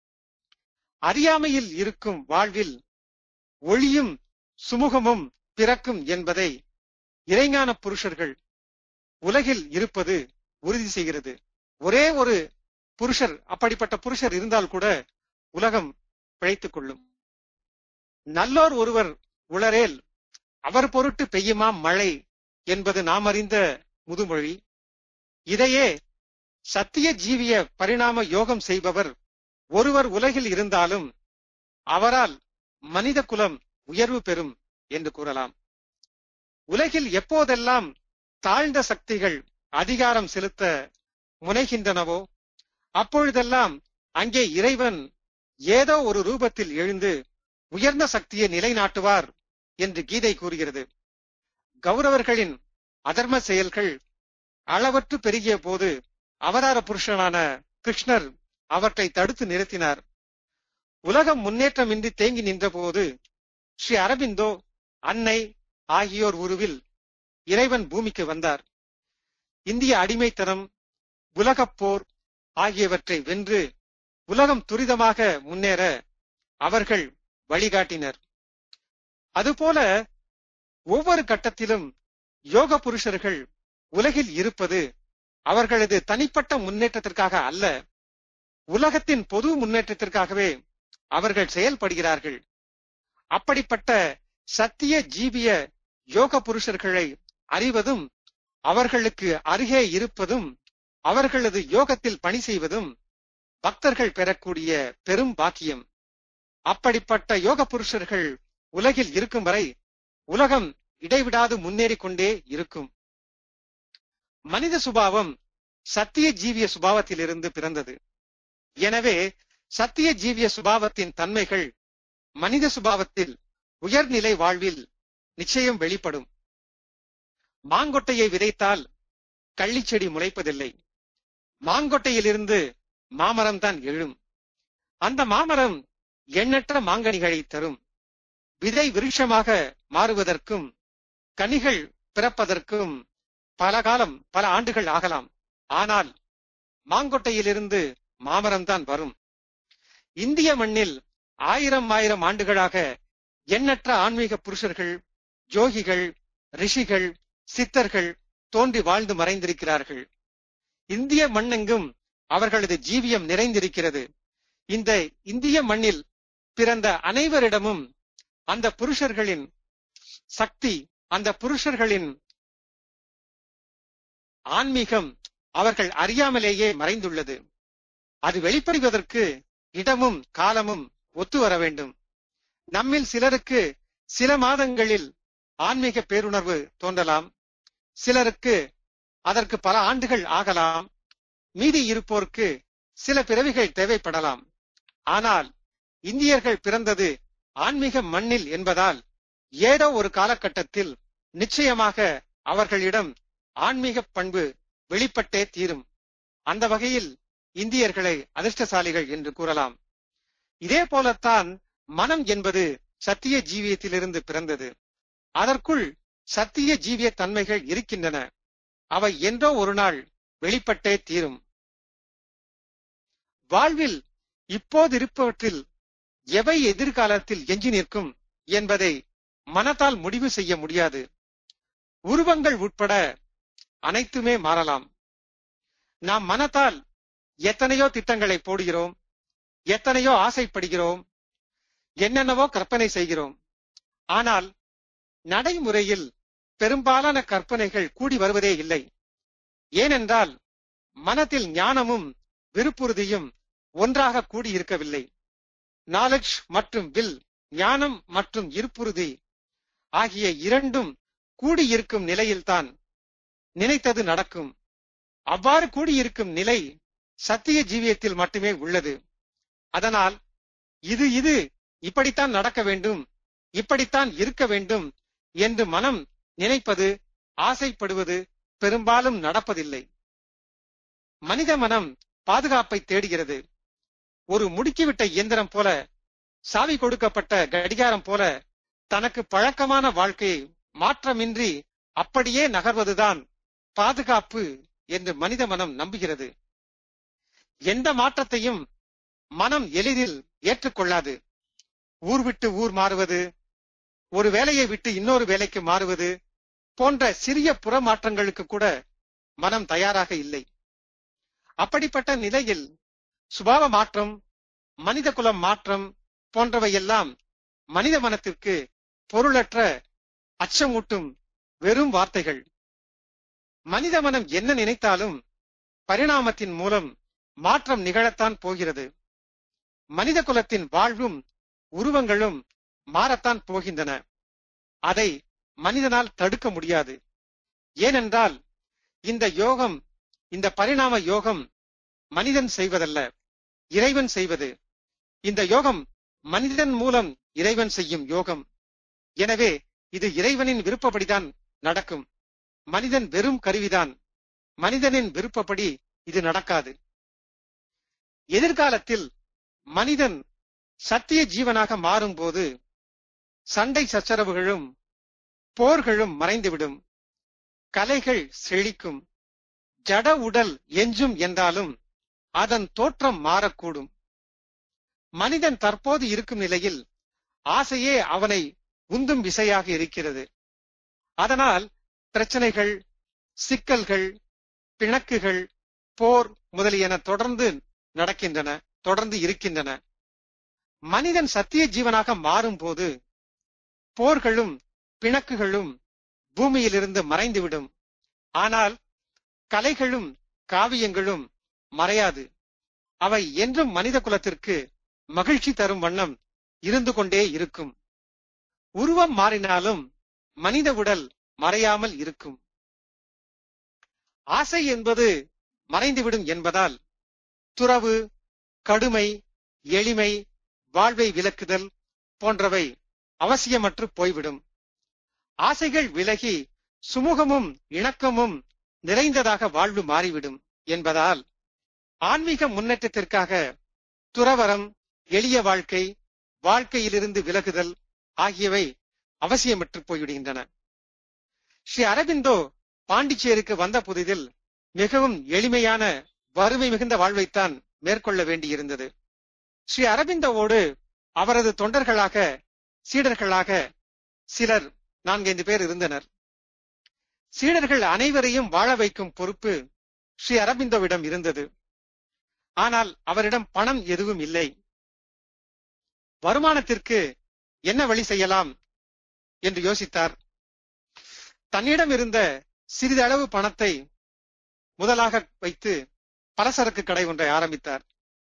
அறியாமையில் இருக்கும் வாழ்வில் ஒளியும் சுமூகமும் பிறக்கும் என்பதை இறைஞான புருஷர்கள் உலகில் இருப்பது உறுதி செய்கிறது. ஒரே ஒரு புருஷர் அப்படிப்பட்ட புருஷர் இருந்தால் கூட உலகம் பிழைத்துக் கொள்ளும். நல்லோர் ஒருவர் உளரேல் அவர் பொருட்டு பெய்யுமாம் மழை என்பது நாம் அறிந்த முதுமொழி. இதையே சத்திய ஜீவிய பரிணாம யோகம் செய்பவர் ஒருவர் உலகில் இருந்தாலும் அவரால் மனித குலம் உயர்வு பெறும் என்று கூறலாம். உலகில் எப்போதெல்லாம் தாழ்ந்த சக்திகள் அதிகாரம் செலுத்த முனைகின்றனவோ அப்பொழுதெல்லாம் அங்கே இறைவன் ஏதோ ஒரு ரூபத்தில் எழுந்து உயர்ந்த சக்தியை நிலைநாட்டுவார் என்று கீதை கூறுகிறது. கௌரவர்களின் அதர்ம செயல்கள் அளவற்று பெருகிய போது அவதார புருஷனான கிருஷ்ணர் அவற்றை தடுத்து நிறுத்தினார். உலகம் முன்னேற்றமின்றி தேங்கி நின்ற போது ஸ்ரீ அரபிந்தோ அன்னை ஆகியோர் உருவில் இறைவன் பூமிக்கு வந்தார். இந்திய அடிமைத்தனம் உலகப் போர் ஆகியவற்றை வென்று உலகம் துரிதமாக முன்னேற அவர்கள் வழிகாட்டினர். அதுபோல ஒவ்வொரு கட்டத்திலும் யோக புருஷர்கள் உலகில் இருப்பது அவர்களது தனிப்பட்ட முன்னேற்றத்திற்காக அல்ல, உலகத்தின் பொது முன்னேற்றத்திற்காகவே அவர்கள் செயல்படுகிறார்கள். அப்படிப்பட்ட சத்திய ஜீவிய யோக புருஷர்களை அறிவதும் அவர்களுக்கு அருகே இருப்பதும் அவர்களது யோகத்தில் பணி செய்வதும் பக்தர்கள் பெறக்கூடிய பெரும் பாக்கியம். அப்படிப்பட்ட யோக புருஷர்கள் உலகில் இருக்கும் வரை உலகம் இடைவிடாது முன்னேறி கொண்டே இருக்கும். மனித சுபாவம் சத்திய ஜீவிய சுபாவத்திலிருந்து பிறந்தது. எனவே சத்திய ஜீவிய சுபாவத்தின் தன்மைகள் மனித சுபாவத்தில் உயர்நிலை வாழ்வில் நிச்சயம் வெளிப்படும். மாங்கொட்டையை விதைத்தால் கள்ளிச்செடி முளைப்பதில்லை. மாங்கொட்டையிலிருந்து மாமரம் தான் எழும். அந்த மாமரம் எண்ணற்ற மாங்கனிகளை தரும். விதை விருட்சமாக மாறுவதற்கும் கனிகள் பிறப்பதற்கும் பல காலம் பல ஆண்டுகள் ஆகலாம். ஆனால் மாங்கொட்டையிலிருந்து மாமரம் தான் வரும். இந்திய மண்ணில் ஆயிரம் ஆயிரம் ஆண்டுகளாக எண்ணற்ற ஆன்மீக புருஷர்கள், யோகிகள், ரிஷிகள், சித்தர்கள் தோன்றி வாழ்ந்து மறைந்திருக்கிறார்கள். இந்திய மண்ணெங்கும் அவர்களது ஜீவியம் நிறைந்திருக்கிறது. இந்த இந்திய மண்ணில் பிறந்த அனைவரிடமும் அந்த புருஷர்களின் சக்தி, அந்த புருஷர்களின் ஆன்மீகம் அவர்கள் அறியாமலேயே மறைந்துள்ளது. அது வெளிப்படுவதற்கு இடமும் காலமும் ஒத்து வர வேண்டும். நம்மில் சிலருக்கு சில மாதங்களில் ஆன்மீக பேருணர்வு தோன்றலாம், சிலருக்கு அதற்கு பல ஆண்டுகள் ஆகலாம், மீதி இருப்போருக்கு சில பிறவிகள் தேவைப்படலாம். ஆனால் இந்தியர்கள் பிறந்தது ஆன்மீக மண்ணில் என்பதால் ஏதோ ஒரு காலகட்டத்தில் நிச்சயமாக அவர்களிடம் ஆன்மீக பண்பு வெளிப்பட்டே தீரும். அந்த வகையில் இந்தியர்களை அதிர்ஷ்டசாலிகள் என்று கூறலாம். இதே போலத்தான் மனம் என்பது சத்திய ஜீவியத்திலிருந்து பிறந்தது. அதற்குள் சத்திய ஜீவிய தன்மைகள் இருக்கின்றன. அவை என்றோ ஒரு நாள் வெளிப்பட்டே தீரும். வாழ்வில் இப்போதிருப்பவற்றில் எவை எதிர்காலத்தில் எஞ்சி நிற்கும் என்பதை மனத்தால் முடிவு செய்ய முடியாது. உருவங்கள் உட்பட அனைத்துமே மாறலாம். நாம் மனத்தால் எத்தனையோ திட்டங்களை போடுகிறோம், எத்தனையோ ஆசைப்படுகிறோம், என்னென்னவோ கற்பனை செய்கிறோம். ஆனால் நடைமுறையில் பெரும்பாலான கற்பனைகள் கூடி வருவதே இல்லை. ஏனென்றால் மனத்தில் ஞானமும் விருப்புறுதியும் ஒன்றாக கூடியிருக்கவில்லை. நாலெட்ஜ் மற்றும் வில், ஞானம் மற்றும் இருப்புறுதி ஆகிய இரண்டும் கூடியிருக்கும் நிலையில்தான் நினைத்தது நடக்கும். அவ்வாறு கூடியிருக்கும் நிலை சத்திய ஜீவியத்தில் மட்டுமே உள்ளது. அதனால் இது இது இப்படித்தான் நடக்க வேண்டும், இப்படித்தான் இருக்க வேண்டும் என்று மனம் நினைப்பது, ஆசைப்படுவது பெரும்பாலும் நடப்பதில்லை. மனித மனம் பாதுகாப்பை தேடுகிறது. ஒரு முடுக்கிவிட்ட இயந்திரம் போல, சாவி கொடுக்கப்பட்ட கடிகாரம் போல தனக்கு பழக்கமான வாழ்க்கையை மாற்றமின்றி அப்படியே நகர்வதுதான் பாதுகாப்பு என்று மனித மனம் நம்புகிறது. எந்த மாற்றத்தையும் மனம் எளிதில் ஏற்றுக்கொள்ளாது. ஊர் விட்டு ஊர் மாறுவது, ஒரு வேலையை விட்டு இன்னொரு வேலைக்கு மாறுவது போன்ற சிறிய புற மாற்றங்களுக்கு கூட மனம் தயாராக இல்லை. அப்படிப்பட்ட நிலையில் சுபாவ மாற்றம், மனித குலம் மாற்றம் போன்றவையெல்லாம் மனித மனத்திற்கு பொருளற்ற அச்சமூட்டும் வெறும் வார்த்தைகள். மனித மனம் என்ன நினைத்தாலும் பரிணாமத்தின் மூலம் மாற்றம் நிகழத்தான் போகிறது. மனித குலத்தின் வாழ்வும் உருவங்களும் மாறத்தான் போகின்றன. அதை மனிதனால் தடுக்க முடியாது. ஏனென்றால் இந்த யோகம், இந்த பரிணாம யோகம் மனிதன் செய்வதல்ல, இறைவன் செய்வது. இந்த யோகம் மனிதன் மூலம் இறைவன் செய்யும் யோகம். எனவே இது இறைவனின் விருப்பப்படிதான் நடக்கும். மனிதன் வெறும் கருவிதான். மனிதனின் விருப்பப்படி இது நடக்காது. எதிர்காலத்தில் மனிதன் சத்திய ஜீவனாக மாறும்போது சண்டை சச்சரவுகளும் போர்களும் மறைந்துவிடும். கலைகள் செழிக்கும். ஜட உடல் எஞ்சும் என்றாலும் அதன் தோற்றம் மாறக்கூடும். மனிதன் தற்போது இருக்கும் நிலையில் ஆசையே அவனை உந்தும் விசையாக இருக்கிறது. அதனால் பிரச்சனைகள், சிக்கல்கள், பிணக்குகள், போர் முதலியன தொடர்ந்து நடக்கின்றன, தொடர்ந்து இருக்கின்றன. மனிதன் சத்திய ஜீவனாக மாறும்போது போர்களும் பிணக்குகளும் பூமியிலிருந்து மறைந்துவிடும். ஆனால் கலைகளும் காவியங்களும் மறையாது. அவை என்றும் மனித குலத்திற்கு மகிழ்ச்சி தரும் வண்ணம் இருந்து கொண்டே இருக்கும். உருவம் மாறினாலும் மனித உடல் மறையாமல் இருக்கும். ஆசை என்பது மறைந்துவிடும் என்பதால் துறவு, கடுமை, எளிமை, வாழ்வை விலக்குதல் போன்றவை அவசியமற்று போய்விடும். ஆசைகள் விலகி சுமூகமும் இணக்கமும் நிறைந்ததாக வாழ்வு மாறிவிடும் என்பதால் ஆன்மீக முன்னேற்றத்திற்காக துறவரம், எளிய வாழ்க்கை, வாழ்க்கையிலிருந்து விலகுதல் ஆகியவை அவசியமற்று போய்விடுகின்றன. ஸ்ரீ அரபிந்தோ பாண்டிச்சேரிக்கு வந்த புதிதில் மிகவும் எளிமையான வறுமை மிகுந்த வாழ்வைத்தான் மேற்கொள்ள வேண்டியிருந்தது. ஸ்ரீ அரபிந்தோவோடு அவரது தொண்டர்களாக, சீடர்களாக சிலர் நான்கைந்து பேர் இருந்தனர். சீடர்கள் அனைவரையும் வாழ வைக்கும் பொறுப்பு ஸ்ரீ அரபிந்தோவிடம் இருந்தது. ஆனால் அவரிடம் பணம் எதுவும் இல்லை. வருமானத்திற்கு என்ன வழி செய்யலாம் என்று யோசித்தார். தன்னிடம் இருந்த சிறிதளவு பணத்தை முதலாக வைத்து பலசரக்கு கடை ஒன்றை ஆரம்பித்தார்.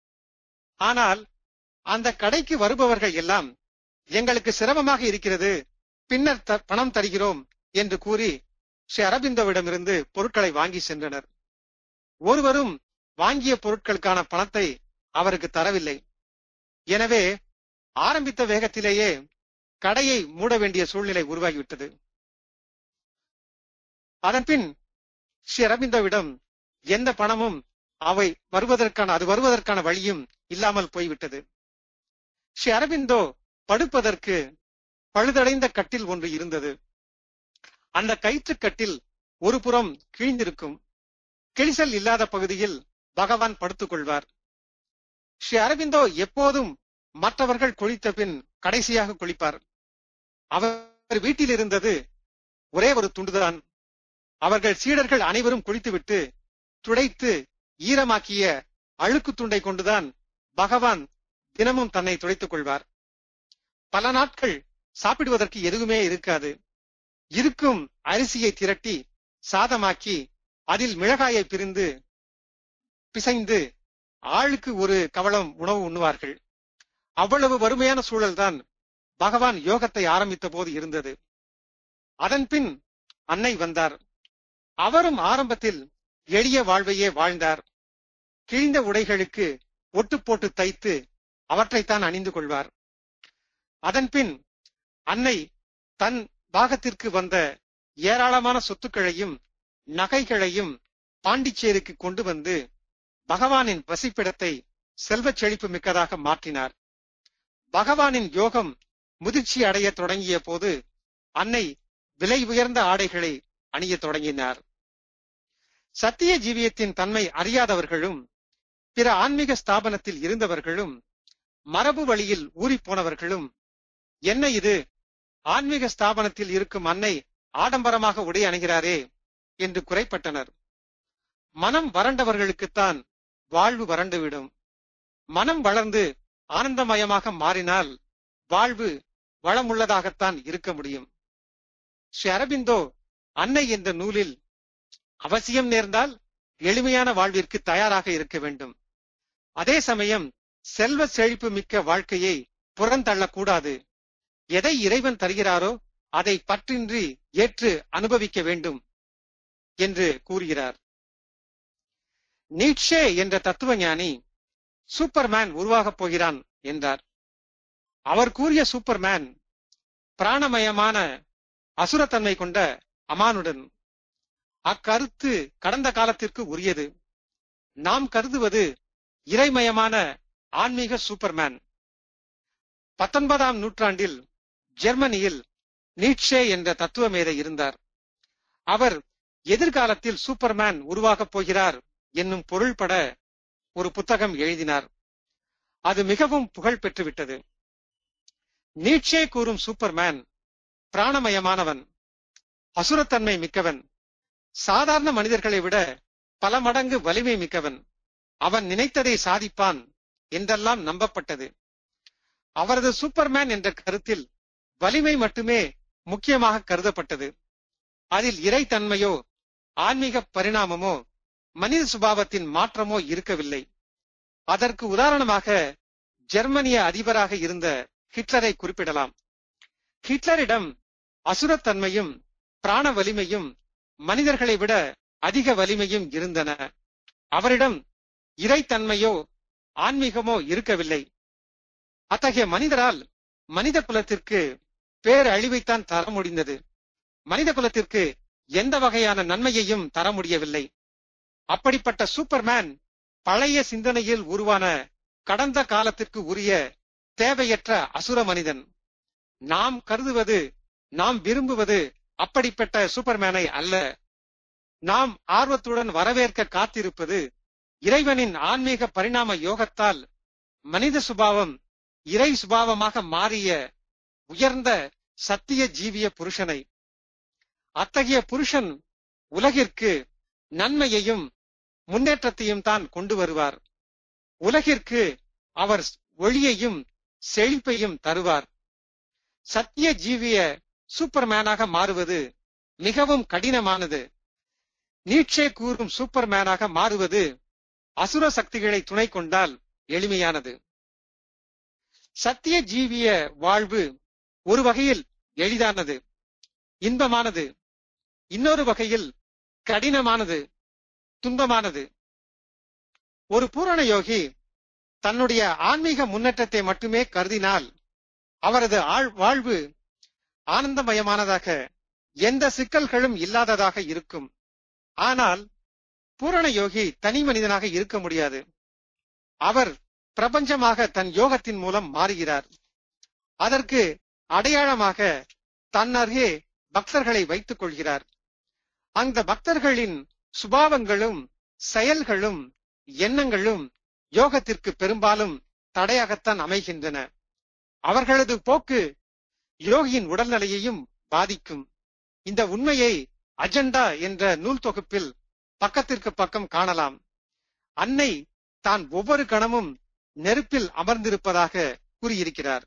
ஆனால் அந்த கடைக்கு வருபவர்கள் எல்லாம் எங்களுக்கு சிரமமாக இருக்கிறது, பின்னர் பணம் தருகிறோம் என்று கூறி ஸ்ரீ அரபிந்தோவிடமிருந்து பொருட்களை வாங்கி சென்றனர். ஒருவரும் வாங்கிய பொருட்களுக்கான பணத்தை அவருக்கு தரவில்லை. எனவே ஆரம்பித்த வேகத்திலேயே கடையை மூட வேண்டிய சூழ்நிலை உருவாகிவிட்டது. அதன்பின் ஸ்ரீ அரபிந்தோவிடம் எந்த பணமும் அவை வருவதற்கான அது வருவதற்கான வழியும் இல்லாமல் போய்விட்டது. ஸ்ரீ அரபிந்தோ படுப்பதற்கு பழுதடைந்த கட்டில் ஒன்று இருந்தது. அந்த கயிற்று கட்டில் ஒரு புறம் கிழிந்திருக்கும். கிழிசல் இல்லாத பகுதியில் பகவான் படுத்துக் கொள்வார். ஸ்ரீ அரபிந்தோ எப்போதும் மற்றவர்கள் குளித்த பின் கடைசியாக குளிப்பார். அவர் வீட்டில் இருந்தது ஒரே ஒரு துண்டுதான். அவர்கள் சீடர்கள் அனைவரும் குளித்துவிட்டு துடைத்து ஈரமாக்கிய அழுக்கு துண்டை கொண்டுதான் பகவான் தினமும் தன்னை துடைத்துக் கொள்வார். பல நாட்கள் சாப்பிடுவதற்கு எதுவுமே இருக்காது. இருக்கும் அரிசியை திரட்டி சாதமாக்கி அதில் மிளகாயை பிரிந்து பிசைந்து ஆளுக்கு ஒரு கவளம் உணவு உண்ணுவார்கள். அவ்வளவு வறுமையான சூழல்தான் பகவான் யோகத்தை ஆரம்பித்த போது இருந்தது. அதன் பின் அன்னை வந்தார். அவரும் ஆரம்பத்தில் எளிய வாழ்வையே வாழ்ந்தார். கிழிந்த உடைகளுக்கு ஒட்டு போட்டு தைத்து அவற்றைத்தான் அணிந்து கொள்வார். அதன்பின் அன்னை தன் பாகத்திற்கு வந்த ஏராளமான சொத்துக்களையும் நகைகளையும் பாண்டிச்சேரிக்கு கொண்டு வந்து பகவானின் வசிப்பிடத்தை செல்வச் செழிப்பு மிக்கதாக மாற்றினார். பகவானின் யோகம் முதிர்ச்சி அடைய தொடங்கிய போது அன்னை விலை உயர்ந்த ஆடைகளை அணிய தொடங்கினார். சத்திய ஜீவியத்தின் தன்மை அறியாதவர்களும் பிற ஆன்மீக ஸ்தாபனத்தில் இருந்தவர்களும் மரபு வழியில் ஊறி போனவர்களும் என்ன இது, ஆன்மீக ஸ்தாபனத்தில் இருக்கும் அன்னை ஆடம்பரமாக உடை அணிகிறாரே என்று குறைப்பட்டனர். மனம் வறண்டவர்களுக்குத்தான் வாழ்வு வறண்டுவிடும். மனம் வளர்ந்து ஆனந்தமயமாக மாறினால் வாழ்வு வளமுள்ளதாகத்தான் இருக்க முடியும். ஸ்ரீ அரபிந்தோ அன்னை என்ற நூலில் அவசியம் நேர்ந்தால் எளிமையான வாழ்விற்கு தயாராக இருக்க வேண்டும். அதே சமயம் செல்வ செழிப்பு மிக்க வாழ்க்கையை புறந்தள்ளக்கூடாது. எதை இறைவன் தருகிறாரோ அதை பற்றின்றி ஏற்று அனுபவிக்க வேண்டும் என்று கூறுகிறார். நீட்சே என்ற தத்துவ ஞானி சூப்பர்மேன் உருவாகப் போகிறான் என்றார். அவர் கூறிய சூப்பர்மேன் பிராணமயமான அசுரத்தன்மை கொண்ட அமானுடன். அக்கருத்து கடந்த காலத்திற்கு உரியது. நாம் கருதுவது இறைமயமான ஆன்மீக சூப்பர்மேன். பத்தொன்பதாம் நூற்றாண்டில் ஜெர்மனியில் நீட்சே என்ற தத்துவ மேதை இருந்தார். அவர் எதிர்காலத்தில் சூப்பர்மேன் உருவாகப் போகிறார் என்னும் பொருள்பட ஒரு புத்தகம் எழுதினார். அது மிகவும் புகழ் பெற்றுவிட்டது. நீட்சே கூறும் சூப்பர்மேன் பிராணமயமானவன், அசுரத்தன்மை மிக்கவன், சாதாரண மனிதர்களை விட பல மடங்கு வலிமை மிக்கவன். அவன் நினைத்ததை சாதிப்பான் என்றெல்லாம் நம்பப்பட்டது. அவரது சூப்பர்மேன் என்ற கருத்தில் வலிமை மட்டுமே முக்கியமாக கருதப்பட்டது. அதில் இறைத்தன்மையோ ஆன்மீக பரிணாமமோ மனித சுபாவத்தின் மாற்றமோ இருக்கவில்லை. அதற்கு உதாரணமாக ஜெர்மனிய அதிபராக இருந்த ஹிட்லரை குறிப்பிடலாம். ஹிட்லரிடம் அசுரத்தன்மையும் பிராண வலிமையும் மனிதர்களை விட அதிக வலிமையும் இருந்தன. அவரிடம் இறைத்தன்மையோ ஆன்மீகமோ இருக்கவில்லை. அத்தகைய மனிதரால் மனித குலத்திற்கு பேரழிவைத்தான் தர முடிந்தது. மனித குலத்திற்கு எந்த வகையான நன்மையையும் தர முடியவில்லை. அப்படிப்பட்ட சூப்பர்மேன் பழைய சிந்தனையில் உருவான கடந்த காலத்திற்கு உரிய தேவையற்ற அசுர மனிதன். நாம் கருதுவது, நாம் விரும்புவது அப்படிப்பட்ட சூப்பர்மேனை அல்ல. நாம் ஆர்வத்துடன் வரவேற்க காத்திருப்பது இறைவனின் ஆன்மீக பரிணாம யோகத்தால் மனித சுபாவம் இறை சுபாவமாக மாறிய உயர்ந்த சத்திய ஜீவிய புருஷனை. அத்தகைய புருஷன் உலகிற்கு நன்மையையும் முன்னேற்றத்தையும் தான் கொண்டு வருவார். உலகிற்கு அவர் ஒளியையும் செழிப்பையும் தருவார். சத்திய ஜீவிய சூப்பர்மேனாக மாறுவது மிகவும் கடினமானது. நீட்சே கூறும் சூப்பர்மேனாக மாறுவது அசுர சக்திகளை துணை கொண்டால் எளிமையானது. சத்திய ஜீவிய வாழ்வு ஒரு வகையில் எளிதானது, இன்பமானது, இன்னொரு வகையில் கடினமானது, துன்பமானது. ஒரு பூரண யோகி தன்னுடைய ஆன்மீக முன்னேற்றத்தை மட்டுமே கருதினால் அவரது வாழ்வு ஆனந்தமயமானதாக, எந்த சிக்கல்களும் இல்லாததாக இருக்கும். ஆனால் பூரண யோகி தனி மனிதனாக இருக்க முடியாது. அவர் பிரபஞ்சமாக தன் யோகத்தின் மூலம் மாறுகிறார். அதற்கு அடையாளமாக தன்னருகே பக்தர்களை வைத்துக் கொள்கிறார். அந்த பக்தர்களின் சுபாவங்களும் செயல்களும் எண்ணங்களும் யோகத்திற்கு பெரும்பாலும் தடையாகத்தான் அமைகின்றன. அவர்களது போக்கு யோகியின் உடல்நிலையையும் பாதிக்கும். இந்த உண்மையை அஜெண்டா என்ற நூல் தொகுப்பில் பக்கத்திற்கு பக்கம் காணலாம். அன்னை தான் ஒவ்வொரு கணமும் நெருப்பில் அமர்ந்திருப்பதாக கூறியிருக்கிறார்.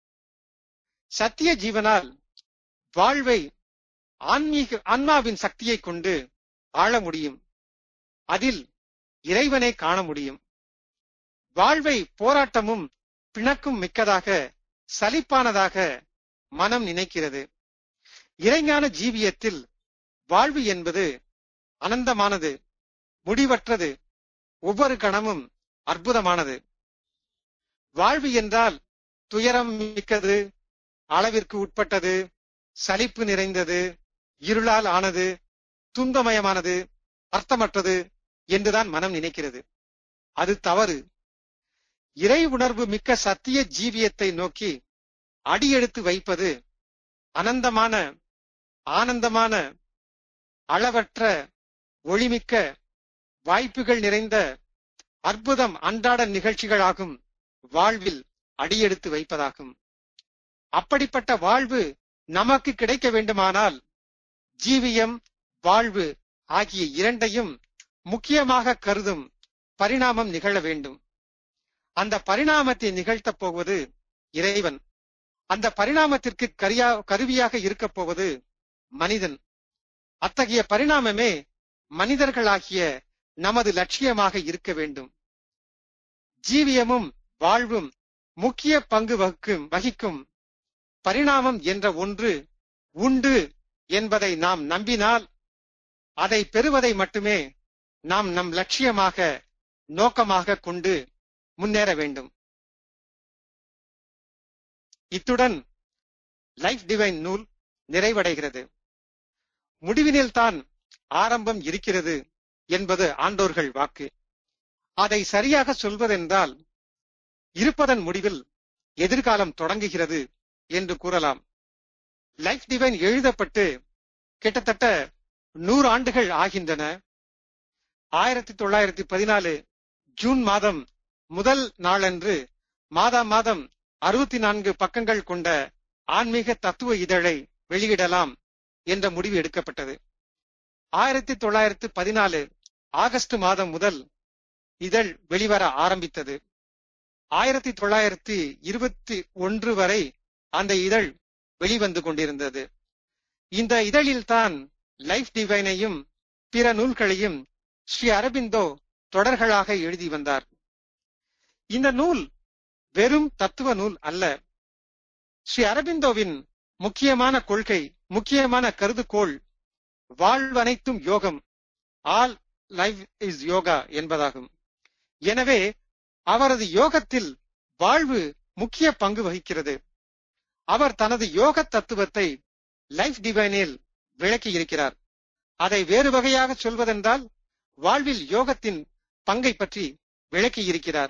சத்திய ஜீவனால் வாழ்வை ஆன்மீக ஆன்மாவின் சக்தியை கொண்டு ஆள முடியும். அதில் இறைவனை காண முடியும். வாழ்வை போராட்டமும் பிணக்கும் மிக்கதாக, சலிப்பானதாக மனம் நினைக்கிறது. இறைஞான ஜீவியத்தில் வாழ்வு என்பது அனந்தமானது, முடிவற்றது, ஒவ்வொரு கணமும் அற்புதமானது. வாழ்வு என்றால் துயரம் மிக்கது, அளவிற்கு உட்பட்டது, சலிப்பு நிறைந்தது, இருளால் ஆனது, துன்பமயமானது, அர்த்தமற்றது என்றுதான் மனம் நினைக்கிறது. அது தவறு. இறை உணர்வு மிக்க சத்திய ஜீவியத்தை நோக்கி அடியெடுத்து வைப்பது அனந்தமான, ஆனந்தமான, அளவற்ற, ஒளிமிக்க, வாய்ப்புகள் நிறைந்த அற்புதம் அன்றாட நிகழ்ச்சிகளாகும் வாழ்வில் அடியெடுத்து வைப்பதாகும். அப்படிப்பட்ட வாழ்வு நமக்கு கிடைக்க வேண்டுமானால் ஜீவியம், வாழ்வு ஆகிய இரண்டையும் முக்கியமாக கருதும் பரிணாமம் நிகழ வேண்டும். அந்த பரிணாமத்தை நிகழ்த்தப் போவது இறைவன். அந்த பரிணாமத்திற்கு கரியா கருவியாக இருக்கப் போவது மனிதன். அத்தகைய பரிணாமமே மனிதர்களாகிய நமது லட்சியமாக இருக்க வேண்டும். ஜீவியமும் வாழ்வும் முக்கிய பங்கு வகிக்கும் வகிக்கும் பரிணாமம் என்ற ஒன்று உண்டு என்பதை நாம் நம்பினால் அதை பெறுவதை மட்டுமே நாம் நம் லட்சியமாக, நோக்கமாக கொண்டு முன்னேற வேண்டும். இத்துடன் லைஃப் டிவைன் நூல் நிறைவடைகிறது. முடிவினில் தான் ஆரம்பம் இருக்கிறது என்பது ஆண்டோர்கள் வாக்கு. அதை சரியாக சொல்வதென்றால் இருப்பதன் முடிவில் எதிர்காலம் தொடங்குகிறது என்று கூறலாம். லைஃப் டிவைன் எழுதப்பட்டு கிட்டத்தட்ட நூறு ஆண்டுகள் ஆகின்றன. ஆயிரத்தி தொள்ளாயிரத்தி பதினாலு ஜூன் மாதம் முதல் நாளன்று மாதா மாதம் அறுபத்தி நான்கு பக்கங்கள் கொண்ட ஆன்மீக தத்துவ இதழை வெளியிடலாம் என்ற முடிவு எடுக்கப்பட்டது. ஆயிரத்தி தொள்ளாயிரத்தி பதினாலு ஆகஸ்ட் மாதம் முதல் இதழ் வெளிவர ஆரம்பித்தது. ஆயிரத்தி தொள்ளாயிரத்தி இருபத்தி ஒன்று வரை அந்த இதழ் வெளிவந்து கொண்டிருந்தது. இந்த இதழில்தான் லைஃப் டிவைனையும் பிற நூல்களையும் ஸ்ரீ அரபிந்தோ தொடர்களாக எழுதி வந்தார். இந்த நூல் வெறும் தத்துவ நூல் அல்ல. ஸ்ரீ அரபிந்தோவின் முக்கியமான கொள்கை, முக்கியமான கருதுகோள் வாழ்வனைத்தும் யோகம், ஆல் லைஃப் இஸ் யோகா என்பதாகும். எனவே அவரது யோகத்தில் வாழ்வு முக்கிய பங்கு வகிக்கிறது. அவர் தனது யோக தத்துவத்தை லைஃப் டிவைனில் விளக்கி இருக்கிறார். அதை வேறு வகையாக சொல்வதென்றால் வாழ்வில் யோகத்தின் பங்கை பற்றி விளக்கி இருக்கிறார்.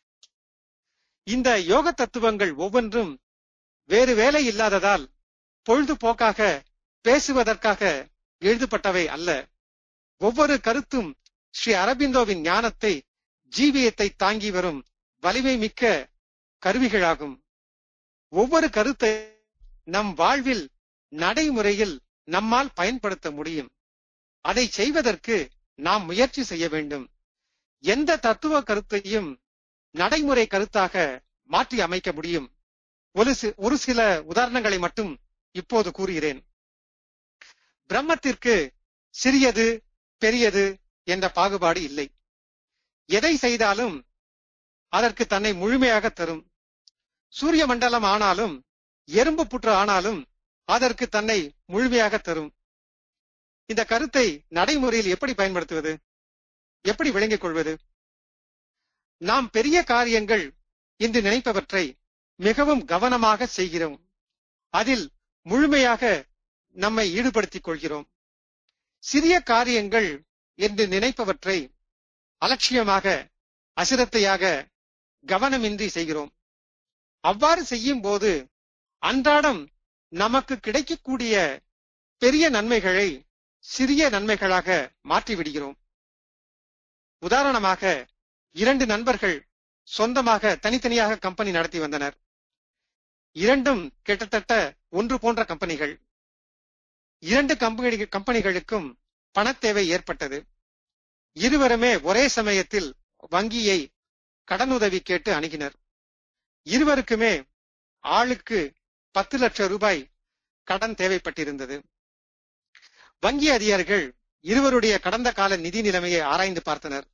இந்த யோக தத்துவங்கள் ஒவ்வொன்றும் வேறு வேலை இல்லாததால் பொழுதுபோக்காக பேசுவதற்காக எழுதப்பட்டவை அல்ல. ஒவ்வொரு கருத்தும் ஸ்ரீ அரபிந்தோவின் ஞானத்தை, ஜீவியத்தை தாங்கி வரும் வலிமை மிக்க கருவிகளாகும். ஒவ்வொரு கருத்தை நம் வாழ்வில் நடைமுறையில் நம்மால் பயன்படுத்த முடியும். அதை செய்வதற்கு நாம் முயற்சி செய்ய வேண்டும். எந்த தத்துவ கருத்தையும் நடைமுறை கருத்தாக மாற்றி அமைக்க முடியும். ஒரு ஒரு சில உதாரணங்களை மட்டும் இப்போது கூறுகிறேன். பிரம்மத்திற்கு சிறியது, பெரியது என்ற பாகுபாடு இல்லை. எதை செய்தாலும் அதற்கு தன்னை முழுமையாக தரும். சூரிய மண்டலம் ஆனாலும் எறும்பு புற்று ஆனாலும் அதற்கு தன்னை முழுமையாக தரும். இந்த கருத்தை நடைமுறையில் எப்படி பயன்படுத்துவது, எப்படி விளங்கிக் கொள்வது? நாம் பெரிய காரியங்கள் என்று நினைப்பவற்றை மிகவும் கவனமாக செய்கிறோம். அதில் முழுமையாக நம்மை ஈடுபடுத்திக் கொள்கிறோம். சிறிய காரியங்கள் என்று நினைப்பவற்றை அலட்சியமாக, அசிரத்தையாக, கவனமின்றி செய்கிறோம். அவ்வாறு செய்யும் போது அன்றாடம் நமக்கு கிடைக்கக்கூடிய பெரிய நன்மைகளை சிறிய நன்மைகளாக மாற்றிவிடுகிறோம். உதாரணமாக, இரண்டு நண்பர்கள் சொந்தமாக தனித்தனியாக கம்பெனி நடத்தி வந்தனர். இரண்டும் கிட்டத்தட்ட ஒன்று போன்ற கம்பெனிகள். இரண்டு கம்பெனி கம்பெனிகளுக்கும் பணத்தேவை ஏற்பட்டது. இருவருமே ஒரே சமயத்தில் வங்கியை கடனுதவி கேட்டு அணுகினர். இருவருக்குமே ஆளுக்கு பத்து லட்சம் ரூபாய் கடன் தேவைப்பட்டிருந்தது. வங்கி அதிகாரிகள் இருவருடைய கடந்த கால நிதி நிலைமையை ஆராய்ந்து பார்த்தனர்.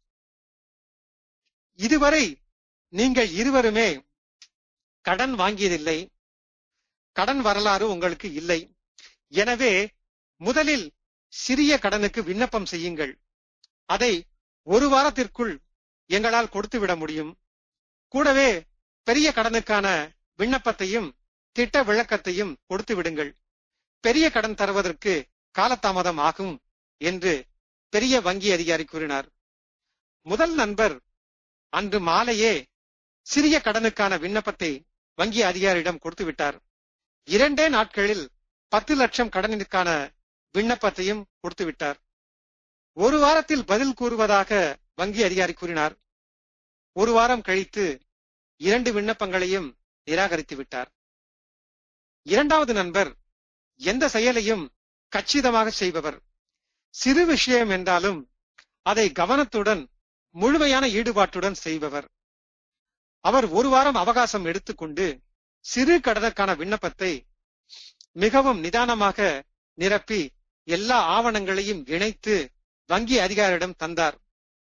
இதுவரை நீங்கள் இருவருமே கடன் வாங்கியதில்லை, கடன் வரலாறு உங்களுக்கு இல்லை. எனவே முதலில் சிறிய கடனுக்கு விண்ணப்பம் செய்யுங்கள். அதை ஒரு வாரத்திற்குள் எங்களால் கொடுத்துவிட முடியும். கூடவே பெரிய கடனுக்கான விண்ணப்பத்தையும் திட்ட விளக்கத்தையும் கொடுத்து விடுங்கள். பெரிய கடன் தருவதற்கு காலதாமதம் ஆகும் என்று பெரிய வங்கி அதிகாரி கூறினார். முதல் நண்பர் அன்று மாலையே சிறிய கடனுக்கான விண்ணப்பத்தை வங்கி அதிகாரியிடம் கொடுத்து விட்டார். இரண்டே நாட்களில் பத்து லட்சம் கடனுக்கான விண்ணப்பத்தையும் கொடுத்து விட்டார். ஒரு வாரத்தில் பதில் கூறுவதாக வங்கி அதிகாரி கூறினார். ஒரு வாரம் கழித்து இரண்டு விண்ணப்பங்களையும் நிராகரித்து விட்டார். இரண்டாவது நண்பர் எந்த செயலையும் கச்சிதமாக செய்பவர். சிறு விஷயம் என்றாலும் அதை கவனத்துடன், முழுமையான ஈடுபாட்டுடன் செய்பவர். அவர் ஒரு வாரம் அவகாசம் எடுத்துக்கொண்டு சிறு கடனுக்கான விண்ணப்பத்தை மிகவும் நிதானமாக நிரப்பி எல்லா ஆவணங்களையும் இணைத்து வங்கி அதிகாரியிடம் தந்தார்.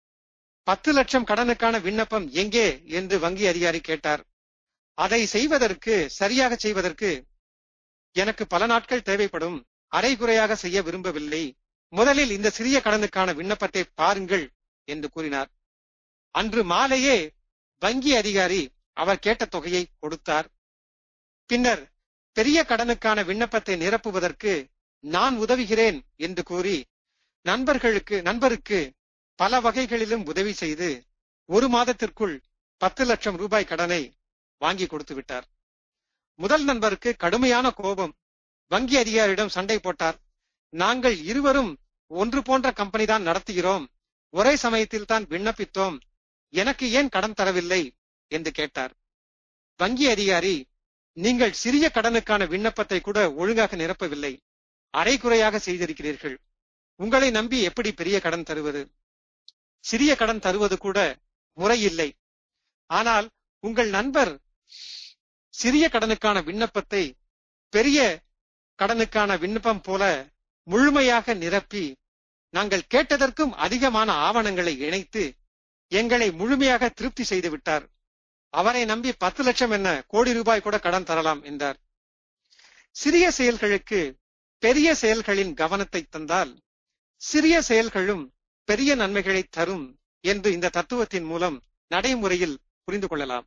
பத்து லட்சம் கடனுக்கான விண்ணப்பம் எங்கே என்று வங்கி அதிகாரி கேட்டார். அதை செய்வதற்கு, சரியாக செய்வதற்கு எனக்கு பல நாட்கள் தேவைப்படும். அரைகுறையாக செய்ய விரும்பவில்லை. முதலில் இந்த சிறிய கடனுக்கான விண்ணப்பத்தை பாருங்கள் என்று கூறினார். அன்று மாலையே வங்கி அதிகாரி அவர் கேட்ட தொகையை கொடுத்தார். பின்னர் பெரிய கடனுக்கான விண்ணப்பத்தை நிரப்புவதற்கு நான் உதவுகிறேன் என்று கூறி நண்பர்களுக்கு நண்பருக்கு பல வகைகளிலும் உதவி செய்து ஒரு மாதத்திற்குள் பத்து லட்சம் ரூபாய் கடனை வாங்கி கொடுத்து விட்டார். முதல் நண்பருக்கு கடுமையான கோபம். வங்கி அதிகாரியிடம் சண்டை போட்டார். நாங்கள் இருவரும் ஒன்று போன்ற கம்பெனி தான் நடத்துகிறோம், ஒரே சமயத்தில் தான் விண்ணப்பித்தோம், எனக்கு ஏன் கடன் தரவில்லை என்று கேட்டார். வங்கி அதிகாரி, நீங்கள் சிறிய கடனுக்கான விண்ணப்பத்தை கூட ஒழுங்காக நிரப்பவில்லை, அரைகுறையாக செய்திருக்கிறீர்கள். உங்களை நம்பி எப்படி பெரிய கடன் தருவது? சிறிய கடன் தருவது கூட முறையில்லை. ஆனால் உங்கள் நண்பர் சிறிய கடனுக்கான விண்ணப்பத்தை பெரிய கடனுக்கான விண்ணப்பம் போல முழுமையாக நிரப்பி நாங்கள் கேட்டதற்கும் அதிகமான ஆவணங்களை இணைத்து எங்களை முழுமையாக திருப்தி செய்து விட்டார். அவரை நம்பி பத்து லட்சம் என்ன, கோடி ரூபாய் கூட கடன் தரலாம் என்றார். சிறிய செயல்களுக்கு பெரிய செயல்களின் கவனத்தை தந்தால் சிறிய செயல்களும் பெரிய நன்மைகளை தரும் என்று இந்த தத்துவத்தின் மூலம் நடைமுறையில் புரிந்து கொள்ளலாம்.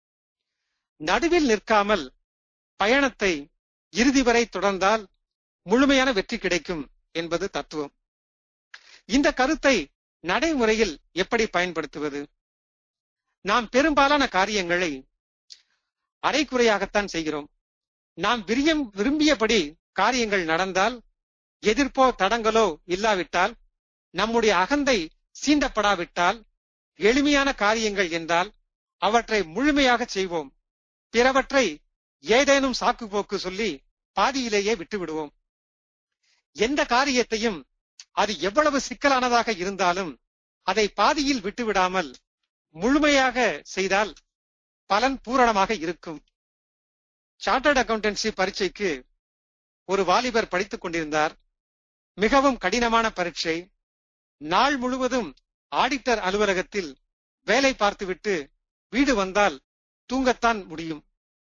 நடுவில் நிற்காமல் பயணத்தை இறுதி வரை தொடர்ந்தால் முழுமையான வெற்றி கிடைக்கும் என்பது தத்துவம். இந்த கருத்தை நடைமுறையில் எப்படி பயன்படுத்துவது? நாம் பெரும்பாலான காரியங்களை அரைக்குறையாகத்தான் செய்கிறோம். நாம் விரியம் விரும்பியபடி காரியங்கள் நடந்தால், எதிர்ப்போ தடங்களோ இல்லாவிட்டால், நம்முடைய அகந்தை சீண்டப்படாவிட்டால், எளிமையான காரியங்கள் என்றால் அவற்றை முழுமையாக செய்வோம். பிறவற்றை ஏதேனும் சாக்கு போக்கு சொல்லி பாதியிலேயே விட்டு விடுவோம். எந்த காரியத்தையும் அது எவ்வளவு சிக்கலானதாக இருந்தாலும் அதை பாதியில் விட்டுவிடாமல் முழுமையாக செய்தால் பலன் பூரணமாக இருக்கும். சார்ட்டர்ட் அக்கவுண்டன்சி பரீட்சைக்கு ஒரு வாலிபர் படித்துக் கொண்டிருந்தார். மிகவும் கடினமான பரீட்சை. நாள் முழுவதும் ஆடிட்டர் அலுவலகத்தில் வேலை பார்த்துவிட்டு வீடு வந்தால் தூங்கத்தான் முடியும்.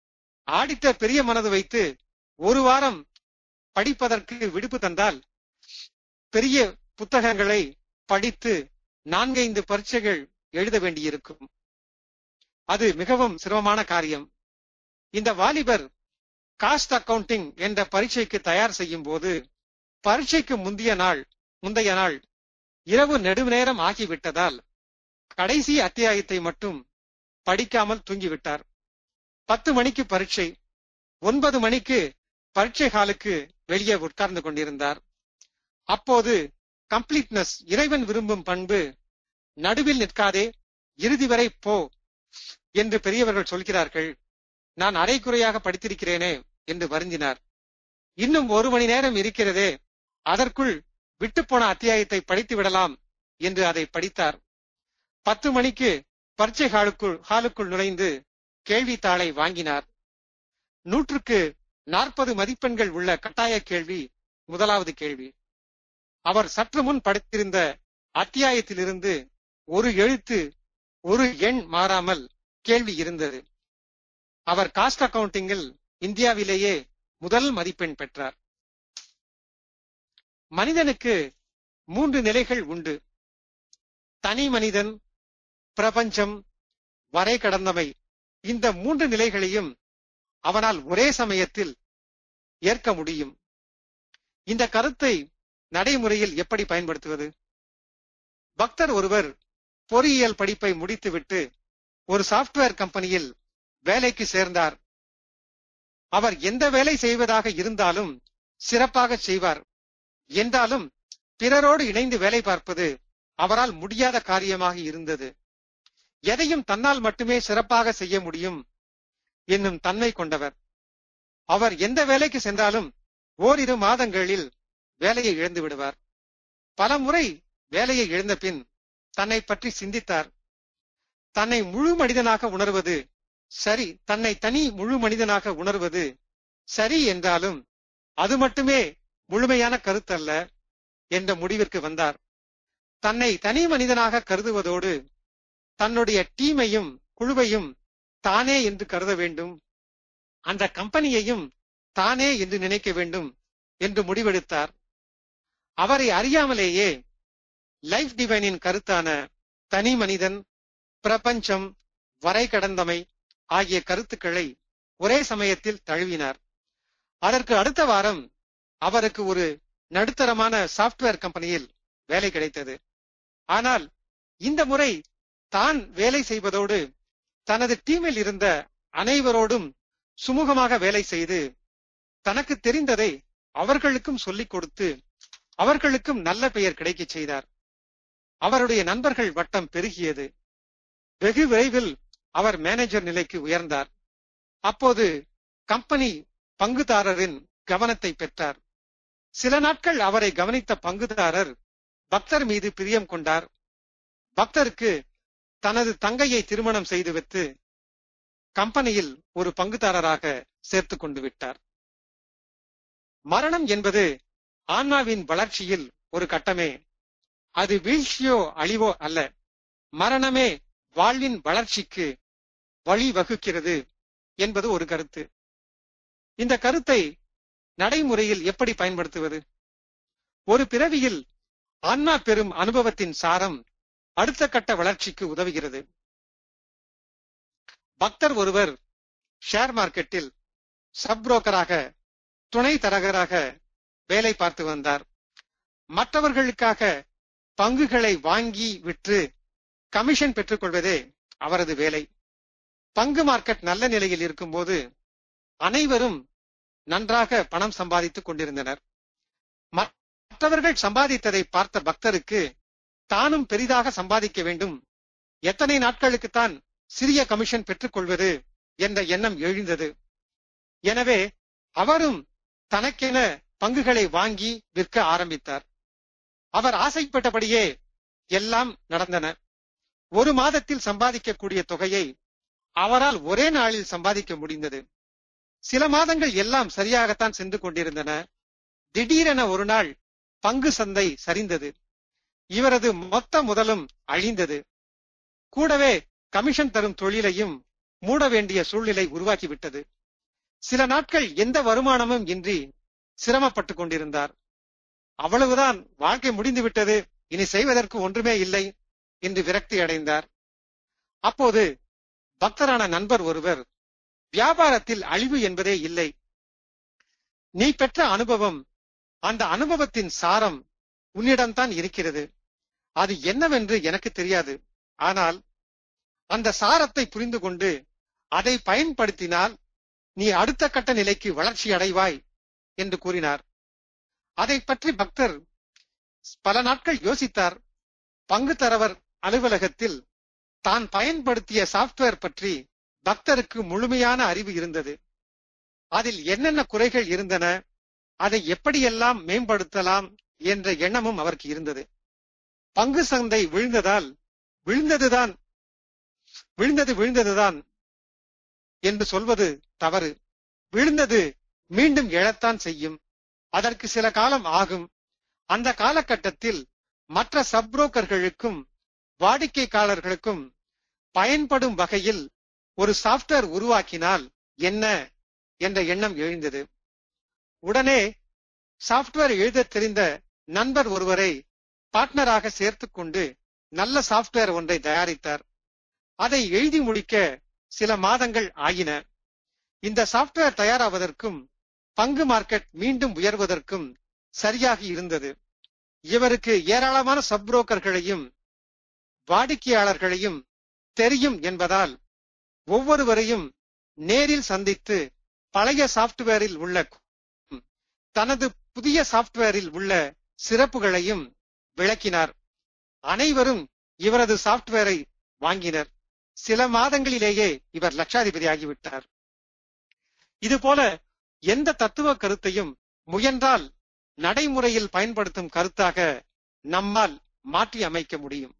ஆடிட்டர் பெரிய மனது வைத்து ஒரு வாரம் படிப்பதற்கு விடுப்பு தந்தால் பெரிய புத்தகங்களை படித்து நான்கைந்து பரீட்சைகள் எழுத வேண்டியிருக்கும். அது மிகவும் சிரமமான காரியம். இந்த வாலிபர் காஸ்ட் அக்கவுண்டிங் என்ற பரீட்சைக்கு தயார் செய்யும் போது பரீட்சைக்கு முந்தைய நாள் முந்தைய நாள் இரவு நெடுநேரம் ஆகிவிட்டதால் கடைசி அத்தியாயத்தை மட்டும் படிக்காமல் தூங்கிவிட்டார். பத்து மணிக்கு பரீட்சை. ஒன்பது மணிக்கு பரீட்சை ஹாலுக்கு வெளியே உட்கார்ந்து கொண்டிருந்தார். அப்போது கம்ப்ளீட்னஸ், இறைவன் விரும்பும் பண்பு, நடுவில் நிற்காதே, இறுதி வரை போ என்று பெரியவர்கள் சொல்கிறார்கள். நான் அரைக்குறையாக படித்திருக்கிறேனே என்று வருந்தினார். இன்னும் ஒரு மணி நேரம் இருக்கிறதே, அதற்குள் விட்டுப்போன அத்தியாயத்தை படித்து விடலாம் என்று அதை படித்தார். பத்து மணிக்கு பரீட்சை ஹாலுக்குள் ஹாலுக்குள் நுழைந்து கேள்வித்தாளை வாங்கினார். நூற்றுக்கு நாற்பது மதிப்பெண்கள் உள்ள கட்டாய கேள்வி முதலாவது கேள்வி. அவர் சற்று முன் படித்திருந்த அத்தியாயத்திலிருந்து ஒரு எழுத்து, ஒரு எண் மாறாமல் கேள்வி இருந்தது. அவர் காஸ்ட் அக்கவுண்டிங்கில் இந்தியாவிலேயே முதல் மதிப்பெண் பெற்றார். மனிதனுக்கு மூன்று நிலைகள் உண்டு. தனி மனிதன், பிரபஞ்சம், வரை கடந்தமை. இந்த மூன்று நிலைகளையும் அவனால் ஒரே சமயத்தில் ஏற்க முடியும். இந்த கருத்தை நடைமுறையில் எப்படி பயன்படுத்துவது? பக்தர் ஒருவர் பொறியியல் படிப்பை முடித்துவிட்டு ஒரு சாப்ட்வேர் கம்பெனியில் வேலைக்கு சேர்ந்தார். அவர் எந்த வேலை செய்வதாக இருந்தாலும் சிறப்பாக செய்வார். என்றாலும் பிறரோடு இணைந்து வேலை பார்ப்பது அவரால் முடியாத காரியமாக இருந்தது. எதையும் தன்னால் மட்டுமே சிறப்பாக செய்ய முடியும் என்னும் தன்மை கொண்டவர். அவர் எந்த வேலைக்கு சென்றாலும் ஓரிரு மாதங்களில் வேலையை இழந்து விடுவார். பல முறை வேலையை இழந்த பின் தன்னை பற்றி சிந்தித்தார். தன்னை முழு மனிதனாக உணர்வது சரி, தன்னை தனி முழு மனிதனாக உணர்வது சரி என்றாலும் அது மட்டுமே முழுமையான கருத்தல்ல என்ற முடிவிற்கு வந்தார். தன்னை தனி மனிதனாக கருதுவதோடு தன்னுடைய டீமையும் குழுவையும் தானே என்று கருத வேண்டும், அந்த கம்பெனியையும் தானே என்று நினைக்க வேண்டும் என்று முடிவெடுத்தார். அவரை அறியாமலேயே லைஃப் டிவைனின் கருத்தான தனி மனிதன், பிரபஞ்சம், வரை கடந்தமை ஆகிய கருத்துக்களை ஒரே சமயத்தில் தழுவினார். அதற்கு அடுத்த வாரம் அவருக்கு ஒரு நடுத்தரமான சாப்ட்வேர் கம்பெனியில் வேலை கிடைத்தது. ஆனால் இந்த முறை தான் வேலை செய்வதோடு தனது டீமில் இருந்த அனைவரோடும் சுமூகமாக வேலை செய்து தனக்கு தெரிந்ததை அவர்களுக்கும் சொல்லிக் கொடுத்து அவர்களுக்கும் நல்ல பெயர் கிடைக்க செய்தார். அவருடைய நண்பர்கள் வட்டம் பெருகியது. வெகு விரைவில் அவர் மேனேஜர் நிலைக்கு உயர்ந்தார். அப்போது கம்பெனி பங்குதாரரின் கவனத்தை பெற்றார். சில நாட்கள் அவரை கவனித்த பங்குதாரர் பக்தர் மீது பிரியம் கொண்டார். பக்தருக்கு தனது தங்கையை திருமணம் செய்து வைத்து கம்பெனியில் ஒரு பங்குதாரராக சேர்த்து கொண்டு விட்டார். மரணம் என்பது ஆன்மாவின் வளர்ச்சியில் ஒரு கட்டமே. அது வீழ்ச்சியோ அழிவோ அல்ல. மரணமே வாழ்வின் வளர்ச்சிக்கு வழி வகுக்கிறது என்பது ஒரு கருத்து. இந்த கருத்தை நடைமுறையில் எப்படி பயன்படுத்துவது? ஒரு பிறவியில் ஆன்மா பெறும் அனுபவத்தின் சாரம் அடுத்த கட்ட வளர்ச்சிக்கு உதவுகிறது. பக்தர் ஒருவர் ஷேர் மார்க்கெட்டில் சப் புரோக்கராக, துணை தரகராக வேலை பார்த்து வந்தார். மற்றவர்களுக்காக பங்குகளை வாங்கி விற்று கமிஷன் பெற்றுக் கொள்வதே அவரது வேலை. பங்கு மார்க்கெட் நல்ல நிலையில் இருக்கும்போது அனைவரும் நன்றாக பணம் சம்பாதித்துக் கொண்டிருந்தனர். மற்றவர்கள் சம்பாதித்ததை பார்த்த பக்தருக்கு தானும் பெரிதாக சம்பாதிக்க வேண்டும், எத்தனை நாட்களுக்குத்தான் சிறிய கமிஷன் பெற்றுக் கொள்வது என்ற எண்ணம் எழுந்தது. எனவே அவரும் தனக்கென பங்குகளை வாங்கி விற்க ஆரம்பித்தார். அவர் ஆசைப்பட்டபடியே எல்லாம் நடந்தன. ஒரு மாதத்தில் சம்பாதிக்கக்கூடிய தொகையை அவரால் ஒரே நாளில் சம்பாதிக்க முடிந்தது. சில மாதங்கள் எல்லாம் சரியாகத்தான் சென்று கொண்டிருந்தன. திடீரென ஒரு நாள் பங்கு சந்தை சரிந்தது. இவரது மொத்த முதலும் அழிந்தது. கூடவே கமிஷன் தரும் தொழிலையும் மூட வேண்டிய சூழ்நிலை உருவாக்கிவிட்டது. சில நாட்கள் எந்த வருமானமும் இன்றி சிரமப்பட்டுக் கொண்டிருந்தார். அவ்வளவுதான், வாழ்க்கை முடிந்து விட்டது, இனி செய்வதற்கு ஒன்றுமே இல்லை என்று விரக்தி அடைந்தார். அப்போது பக்தரான நண்பர் ஒருவர், வியாபாரத்தில் அழிவு என்பதே இல்லை, நீ பெற்ற அனுபவம், அந்த அனுபவத்தின் சாரம் உன்னிடம்தான் இருக்கிறது, அது என்னவென்று எனக்கு தெரியாது, ஆனால் அந்த சாரத்தை புரிந்து கொண்டு அதை பயன்படுத்தினால் நீ அடுத்த கட்ட நிலைக்கு வளர்ச்சி அடைவாய் என்று கூறினார். அதை பற்றி பக்தர் பல நாட்கள் யோசித்தார். பங்கு தரவர் அலுவலகத்தில் தான் பயன்படுத்திய சாப்ட்வேர் பற்றி பக்தருக்கு முழுமையான அறிவு இருந்தது. அதில் என்னென்ன குறைகள் இருந்தன, அதை எப்படியெல்லாம் மேம்படுத்தலாம் என்ற எண்ணமும் அவருக்கு இருந்தது. பங்கு சந்தை விழுந்ததால் விழுந்ததுதான் விழுந்தது விழுந்ததுதான் என்று சொல்வது தவறு. விழுந்தது மீண்டும் எழத்தான் செய்யும், அதற்கு சில காலம் ஆகும். அந்த காலகட்டத்தில் மற்ற சப் புரோக்கர்களுக்கும் வாடிக்கையாளர்களுக்கும் பயன்படும் வகையில் ஒரு சாப்ட்வேர் உருவாக்கினால் என்ன என்ற எண்ணம் எழுந்தது. உடனே சாப்ட்வேர் எழுத தெரிந்த நண்பர் ஒருவரை பார்ட்னராக சேர்த்துக் கொண்டு நல்ல சாப்ட்வேர் ஒன்றை தயாரித்தார். அதை எழுதி முடிக்க சில மாதங்கள் ஆயின. இந்த சாப்ட்வேர் தயாராவதற்கும் பங்கு மார்க்கெட் மீண்டும் உயர்வதற்கும் சரியாக இருந்தது. இவருக்கு ஏராளமான சப் புரோக்கர்களையும் வாடிக்கையாளர்களையும் தெரியும் என்பதால் ஒவ்வொருவரையும் நேரில் சந்தித்து பழைய சாப்ட்வேரில் உள்ள தனது புதிய சாப்ட்வேரில் உள்ள சிறப்புகளையும் விளக்கினார். அனைவரும் இவரது சாப்ட்வேரை வாங்கினர். சில மாதங்களிலேயே இவர் லட்சாதிபதி ஆகிவிட்டார். இதுபோல எந்த தத்துவ கருத்தையும் முயன்றால் நடைமுறையில் பயன்படுத்தும் கருத்தாக நம்மால் மாற்றி அமைக்க முடியும்.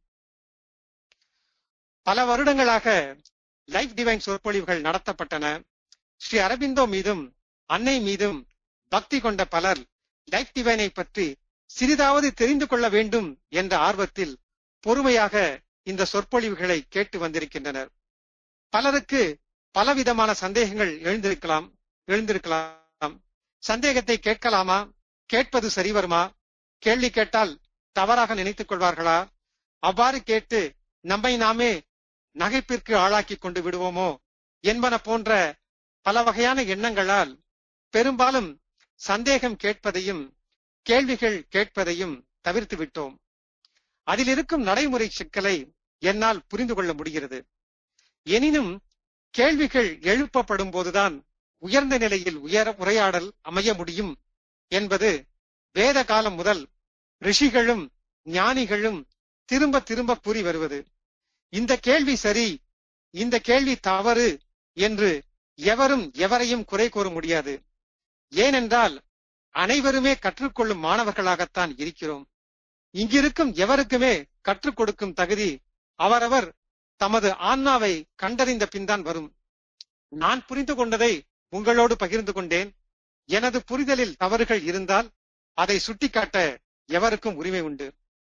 பல வருடங்களாக லைஃப் டிவைன் சொற்பொழிவுகள் நடத்தப்பட்டன. ஸ்ரீ அரபிந்தோ மீதும் அன்னை மீதும் பக்தி கொண்ட பலர் லைஃப் டிவைனை பற்றி சிறிதாவது தெரிந்து கொள்ள வேண்டும் என்ற ஆர்வத்தில் பொறுமையாக இந்த சொற்பொழிவுகளை கேட்டு வந்திருக்கின்றனர். பலருக்கு பலவிதமான சந்தேகங்கள் எழுந்திருக்கலாம் எழுந்திருக்கலாம் சந்தேகத்தை கேட்கலாமா, கேட்பது சரி வருமா, கேள்வி கேட்டால் தவறாக நினைத்துக் கொள்வார்களா, அவ்வாறு கேட்டு நம்மை நாமே நகைப்பிற்கு ஆளாக்கி கொண்டு விடுவோமோ என்பன போன்ற பல வகையான எண்ணங்களால் பெரும்பாலும் சந்தேகம் கேட்பதையும் கேள்விகள் கேட்பதையும் தவிர்த்து விட்டோம். அதில் இருக்கும் நடைமுறை சிக்கலை என்னால் புரிந்து கொள்ள முடிகிறது. எனினும் கேள்விகள் எழுப்பப்படும் போதுதான் உயர்ந்த நிலையில் உயர உரையாடல் அமைய முடியும் என்பது வேத காலம் முதல் ரிஷிகளும் ஞானிகளும் திரும்ப திரும்ப கூறி வருவது. இந்த கேள்வி சரி, இந்த கேள்வி தவறு என்று எவரும் எவரையும் குறை கூற முடியாது. ஏனென்றால் அனைவருமே கற்றுக்கொள்ளும் மாணவர்களாகத்தான் இருக்கிறோம். இங்கிருக்கும் எவருக்குமே கற்றுக் கொடுக்கும் தகுதி அவரவர் தமது ஆன்மாவை கண்டறிந்த பின்தான் வரும். நான் புரிந்து கொண்டதை உங்களோடு பகிர்ந்து கொண்டேன். எனது புரிதலில் தவறுகள் இருந்தால் அதை சுட்டிக்காட்ட எவருக்கும் உரிமை உண்டு.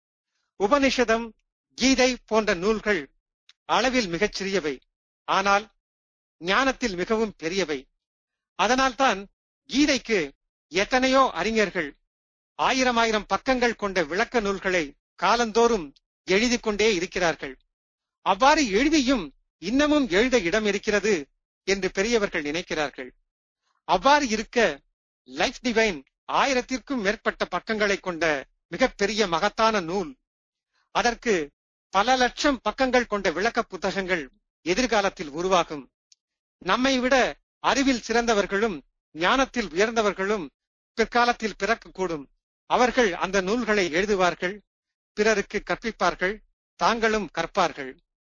உபனிஷதம், கீதை போன்ற நூல்கள் அளவில் மிகச் சிறியவை, ஆனால் ஞானத்தில் மிகவும் பெரியவை. அதனால்தான் கீதைக்கு எத்தனையோ அறிஞர்கள் ஆயிரம் ஆயிரம் பக்கங்கள் கொண்ட விளக்க நூல்களை காலந்தோறும் எழுதி கொண்டே இருக்கிறார்கள். அவ்வாறு எழுதியும் இன்னமும் எழுத இடம் இருக்கிறது என்று பெரியவர்கள் நினைக்கிறார்கள். அவ்வாறு இருக்க லைஃப் டிவைன் ஆயிரத்திற்கும் மேற்பட்ட பக்கங்களை கொண்ட மிகப்பெரிய மகத்தான நூல். அதற்கு பல லட்சம் பக்கங்கள் கொண்ட விளக்க புத்தகங்கள் எதிர்காலத்தில் உருவாகும். நம்மை விட அறிவில் சிறந்தவர்களும் ஞானத்தில் உயர்ந்தவர்களும் பிற்காலத்தில் பிறக்கக்கூடும். அவர்கள் அந்த நூல்களை எழுதுவார்கள், பிறருக்கு கற்பிப்பார்கள், தாங்களும் கற்பார்கள்.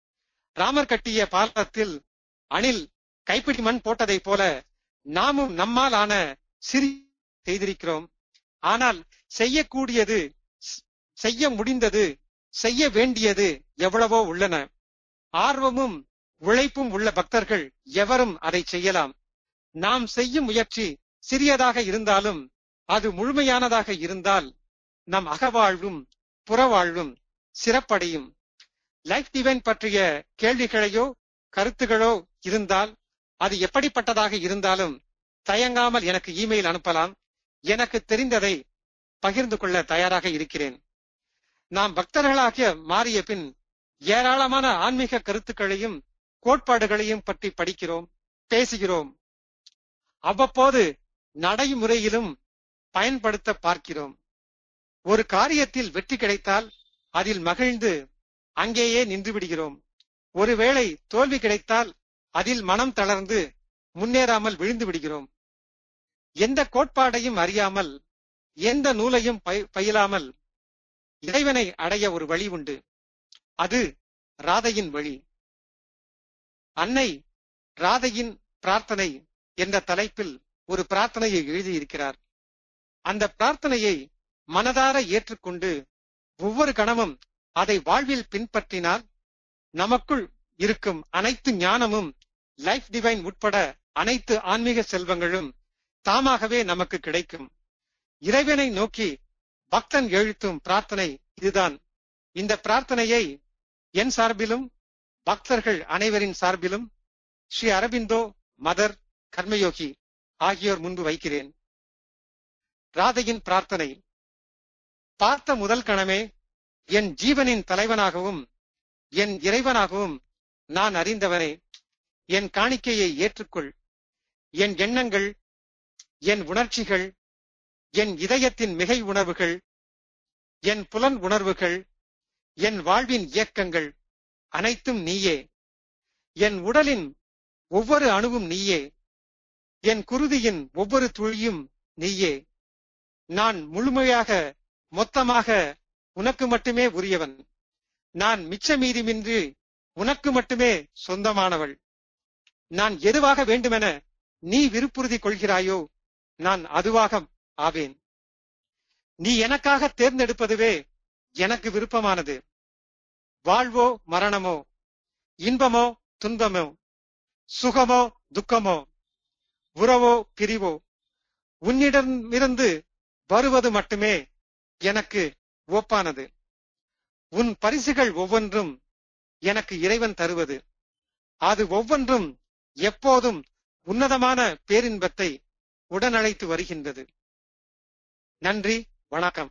ராமர் கட்டிய பாலத்தில் அணில் கைப்பிடி மண் போட்டதை போல நாமும் நம்மால் ஆன சிறி செய்திருக்கிறோம். ஆனால் செய்யக்கூடியது, செய்ய முடிந்தது, செய்ய வேண்டியது எவ்வளவோ உள்ளன. ஆர்வமும் உழைப்பும் உள்ள பக்தர்கள் எவரும் அதை செய்யலாம். நாம் செய்யும் முயற்சி சிறியதாக இருந்தாலும் அது முழுமையானதாக இருந்தால் நம் அகவாழ்வும் புறவாழ்வும் சிறப்படையும். லைஃப் டிவைன் பற்றிய கேள்விகளையோ கருத்துகளோ இருந்தால் அது எப்படிப்பட்டதாக இருந்தாலும் தயங்காமல் எனக்கு இமெயில் அனுப்பலாம். எனக்கு தெரிந்ததை பகிர்ந்து கொள்ள தயாராக இருக்கிறேன். நாம் பக்தர்களாக மாறிய பின் ஏராளமான ஆன்மீக கருத்துக்களையும் கோட்பாடுகளையும் பற்றி படிக்கிறோம், பேசுகிறோம். அவ்வப்போது நடைமுறையிலும் பயன்படுத்த பார்க்கிறோம். ஒரு காரியத்தில் வெற்றி கிடைத்தால் அதில் மகிழ்ந்து அங்கேயே நின்று விடுகிறோம். ஒருவேளை தோல்வி கிடைத்தால் அதில் மனம் தளர்ந்து முன்னேறாமல் விழுந்து விடுகிறோம். எந்த கோட்பாடையும் அறியாமல், எந்த நூலையும் பயிலாமல் இறைவனை அடைய ஒரு வழி உண்டு. அது ராதையின் வழி. அன்னை ராதையின் பிரார்த்தனை என்ற தலைப்பில் ஒரு பிரார்த்தனையை எழுதியிருக்கிறார். அந்த பிரார்த்தனையை மனதார ஏற்றுக்கொண்டு ஒவ்வொரு கணமும் அதை வாழ்வில் பின்பற்றினால் நமக்குள் இருக்கும் அனைத்து ஞானமும், லைஃப் டிவைன் உட்பட அனைத்து ஆன்மீக செல்வங்களும் தாமாகவே நமக்கு கிடைக்கும். இறைவனை நோக்கி பக்தன் எழுத்தும் பிரார்த்தனை இதுதான். இந்த பிரார்த்தனையை என் சார்பிலும் பக்தர்கள் அனைவரின் சார்பிலும் ஸ்ரீ அரபிந்தோ, மதர், கர்மயோகி ஆகியோர் முன்பு வைக்கிறேன். ராதையின் பிரார்த்தனை. பார்த்த முதல் கணமே என் ஜீவனின் தலைவனாகவும் என் இறைவனாகவும் நான் அறிந்தவனே, என் காணிக்கையை ஏற்றுக்கொள். என் எண்ணங்கள், என் உணர்ச்சிகள், என் இதயத்தின் மிகை உணர்வுகள், என் புலன் உணர்வுகள், என் வாழ்வின் இயக்கங்கள் அனைத்தும் நீயே. என் உடலின் ஒவ்வொரு அணுவும் நீயே. என் குருதியின் ஒவ்வொரு துளியும் நீயே. நான் முழுமையாக, மொத்தமாக உனக்கு மட்டுமே உரியவன். நான் மிச்ச மீதிமின்றி உனக்கு மட்டுமே சொந்தமானவள். நான் எதுவாக வேண்டுமென நீ விருப்புறுதி கொள்கிறாயோ நான் அதுவாக ஆவேன். நீ எனக்காக தேர்ந்தெடுப்பதுவே எனக்கு விருப்பமானது. வாழ்வோ மரணமோ, இன்பமோ துன்பமோ, சுகமோ துக்கமோ, உறவோ பிரிவோ, உன்னிடமிருந்து வருவது மட்டுமே எனக்கு ஒப்பானது. உன் பரிசுகள் ஒவ்வொன்றும் எனக்கு இறைவன் தருவது. அது ஒவ்வொன்றும் எப்போதும் உன்னதமான பேரின்பத்தை உடனழைத்து வருகின்றது. நன்றி, வணக்கம்.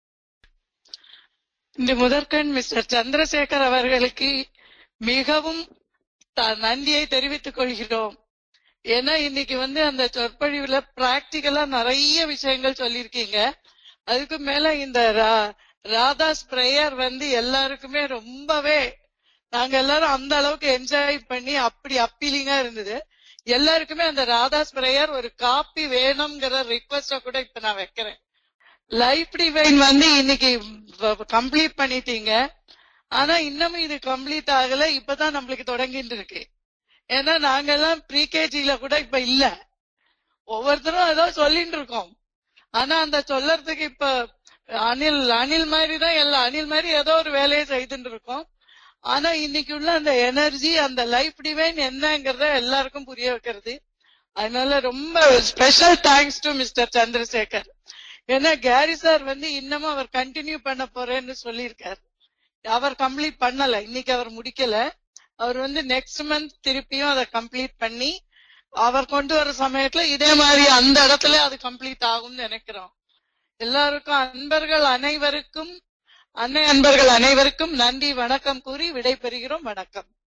இந்த முதற்கண் மிஸ்டர் சந்திரசேகர் அவர்களுக்கு மிகவும் நன்றியை தெரிவித்துக் கொள்கிறோம். ஏன்னா இன்னைக்கு வந்து அந்த சொற்பொழிவுல பிராக்டிகலா நிறைய விஷயங்கள் சொல்லிருக்கீங்க. அதுக்கு மேல இந்த ராதாஸ் பிரேயர் வந்து எல்லாருக்குமே ரொம்பவே, நாங்க எல்லாரும் அந்த அளவுக்கு என்ஜாய் பண்ணி அப்படி அப்பீலிங்கா இருந்தது. எல்லாருக்குமே அந்த ராதாஸ் பிரேயர் ஒரு காப்பி வேணும்ங்கிற ரிக்வெஸ்ட கூட இப்ப நான் வைக்கிறேன். லைஃப் டிவைன் வந்து இன்னைக்கு கம்ப்ளீட் பண்ணிட்டீங்க. ஆனா இன்னமும் இது கம்ப்ளீட் ஆகல, இப்பதான் நம்மளுக்கு தொடங்கிட்டு இருக்கு. ஏன்னா நாங்க எல்லாம் ப்ரீகேஜில கூட இப்ப இல்ல, ஒவ்வொருத்தரும் ஏதோ சொல்லிட்டு இருக்கோம். ஆனா அந்த சொல்லறதுக்கு இப்ப அணில் அணில் மாதிரி தான் எல்லாம் அணில் மாதிரி ஏதோ ஒரு வேலையை செய்துட்டு இருக்கோம். ஆனா இன்னைக்கு உள்ள அந்த எனர்ஜி, அந்த லைஃப் டிவைன் என்னங்கறத எல்லாருக்கும் புரிய வைக்கிறது. அதனால ரொம்ப special thanks to mister Chandrasekhar. ஏன்னா கேரி சார் வந்து இன்னமும் அவர் கண்டினியூ பண்ண போறேன்னு சொல்லியிருக்காரு. அவர் கம்ப்ளீட் பண்ணல, இன்னைக்கு அவர் முடிக்கல. அவர் வந்து நெக்ஸ்ட் மந்த் திருப்பியும் அதை கம்ப்ளீட் பண்ணி அவர் கொண்டு வர சமயத்துல இதே மாதிரி அந்த இடத்துல அது கம்ப்ளீட் ஆகும்னு நினைக்கிறோம். எல்லாருக்கும், அன்பர்கள் அனைவருக்கும், அன்னை அன்பர்கள் அனைவருக்கும் நன்றி வணக்கம் கூறி விடை பெறுகிறோம். வணக்கம்.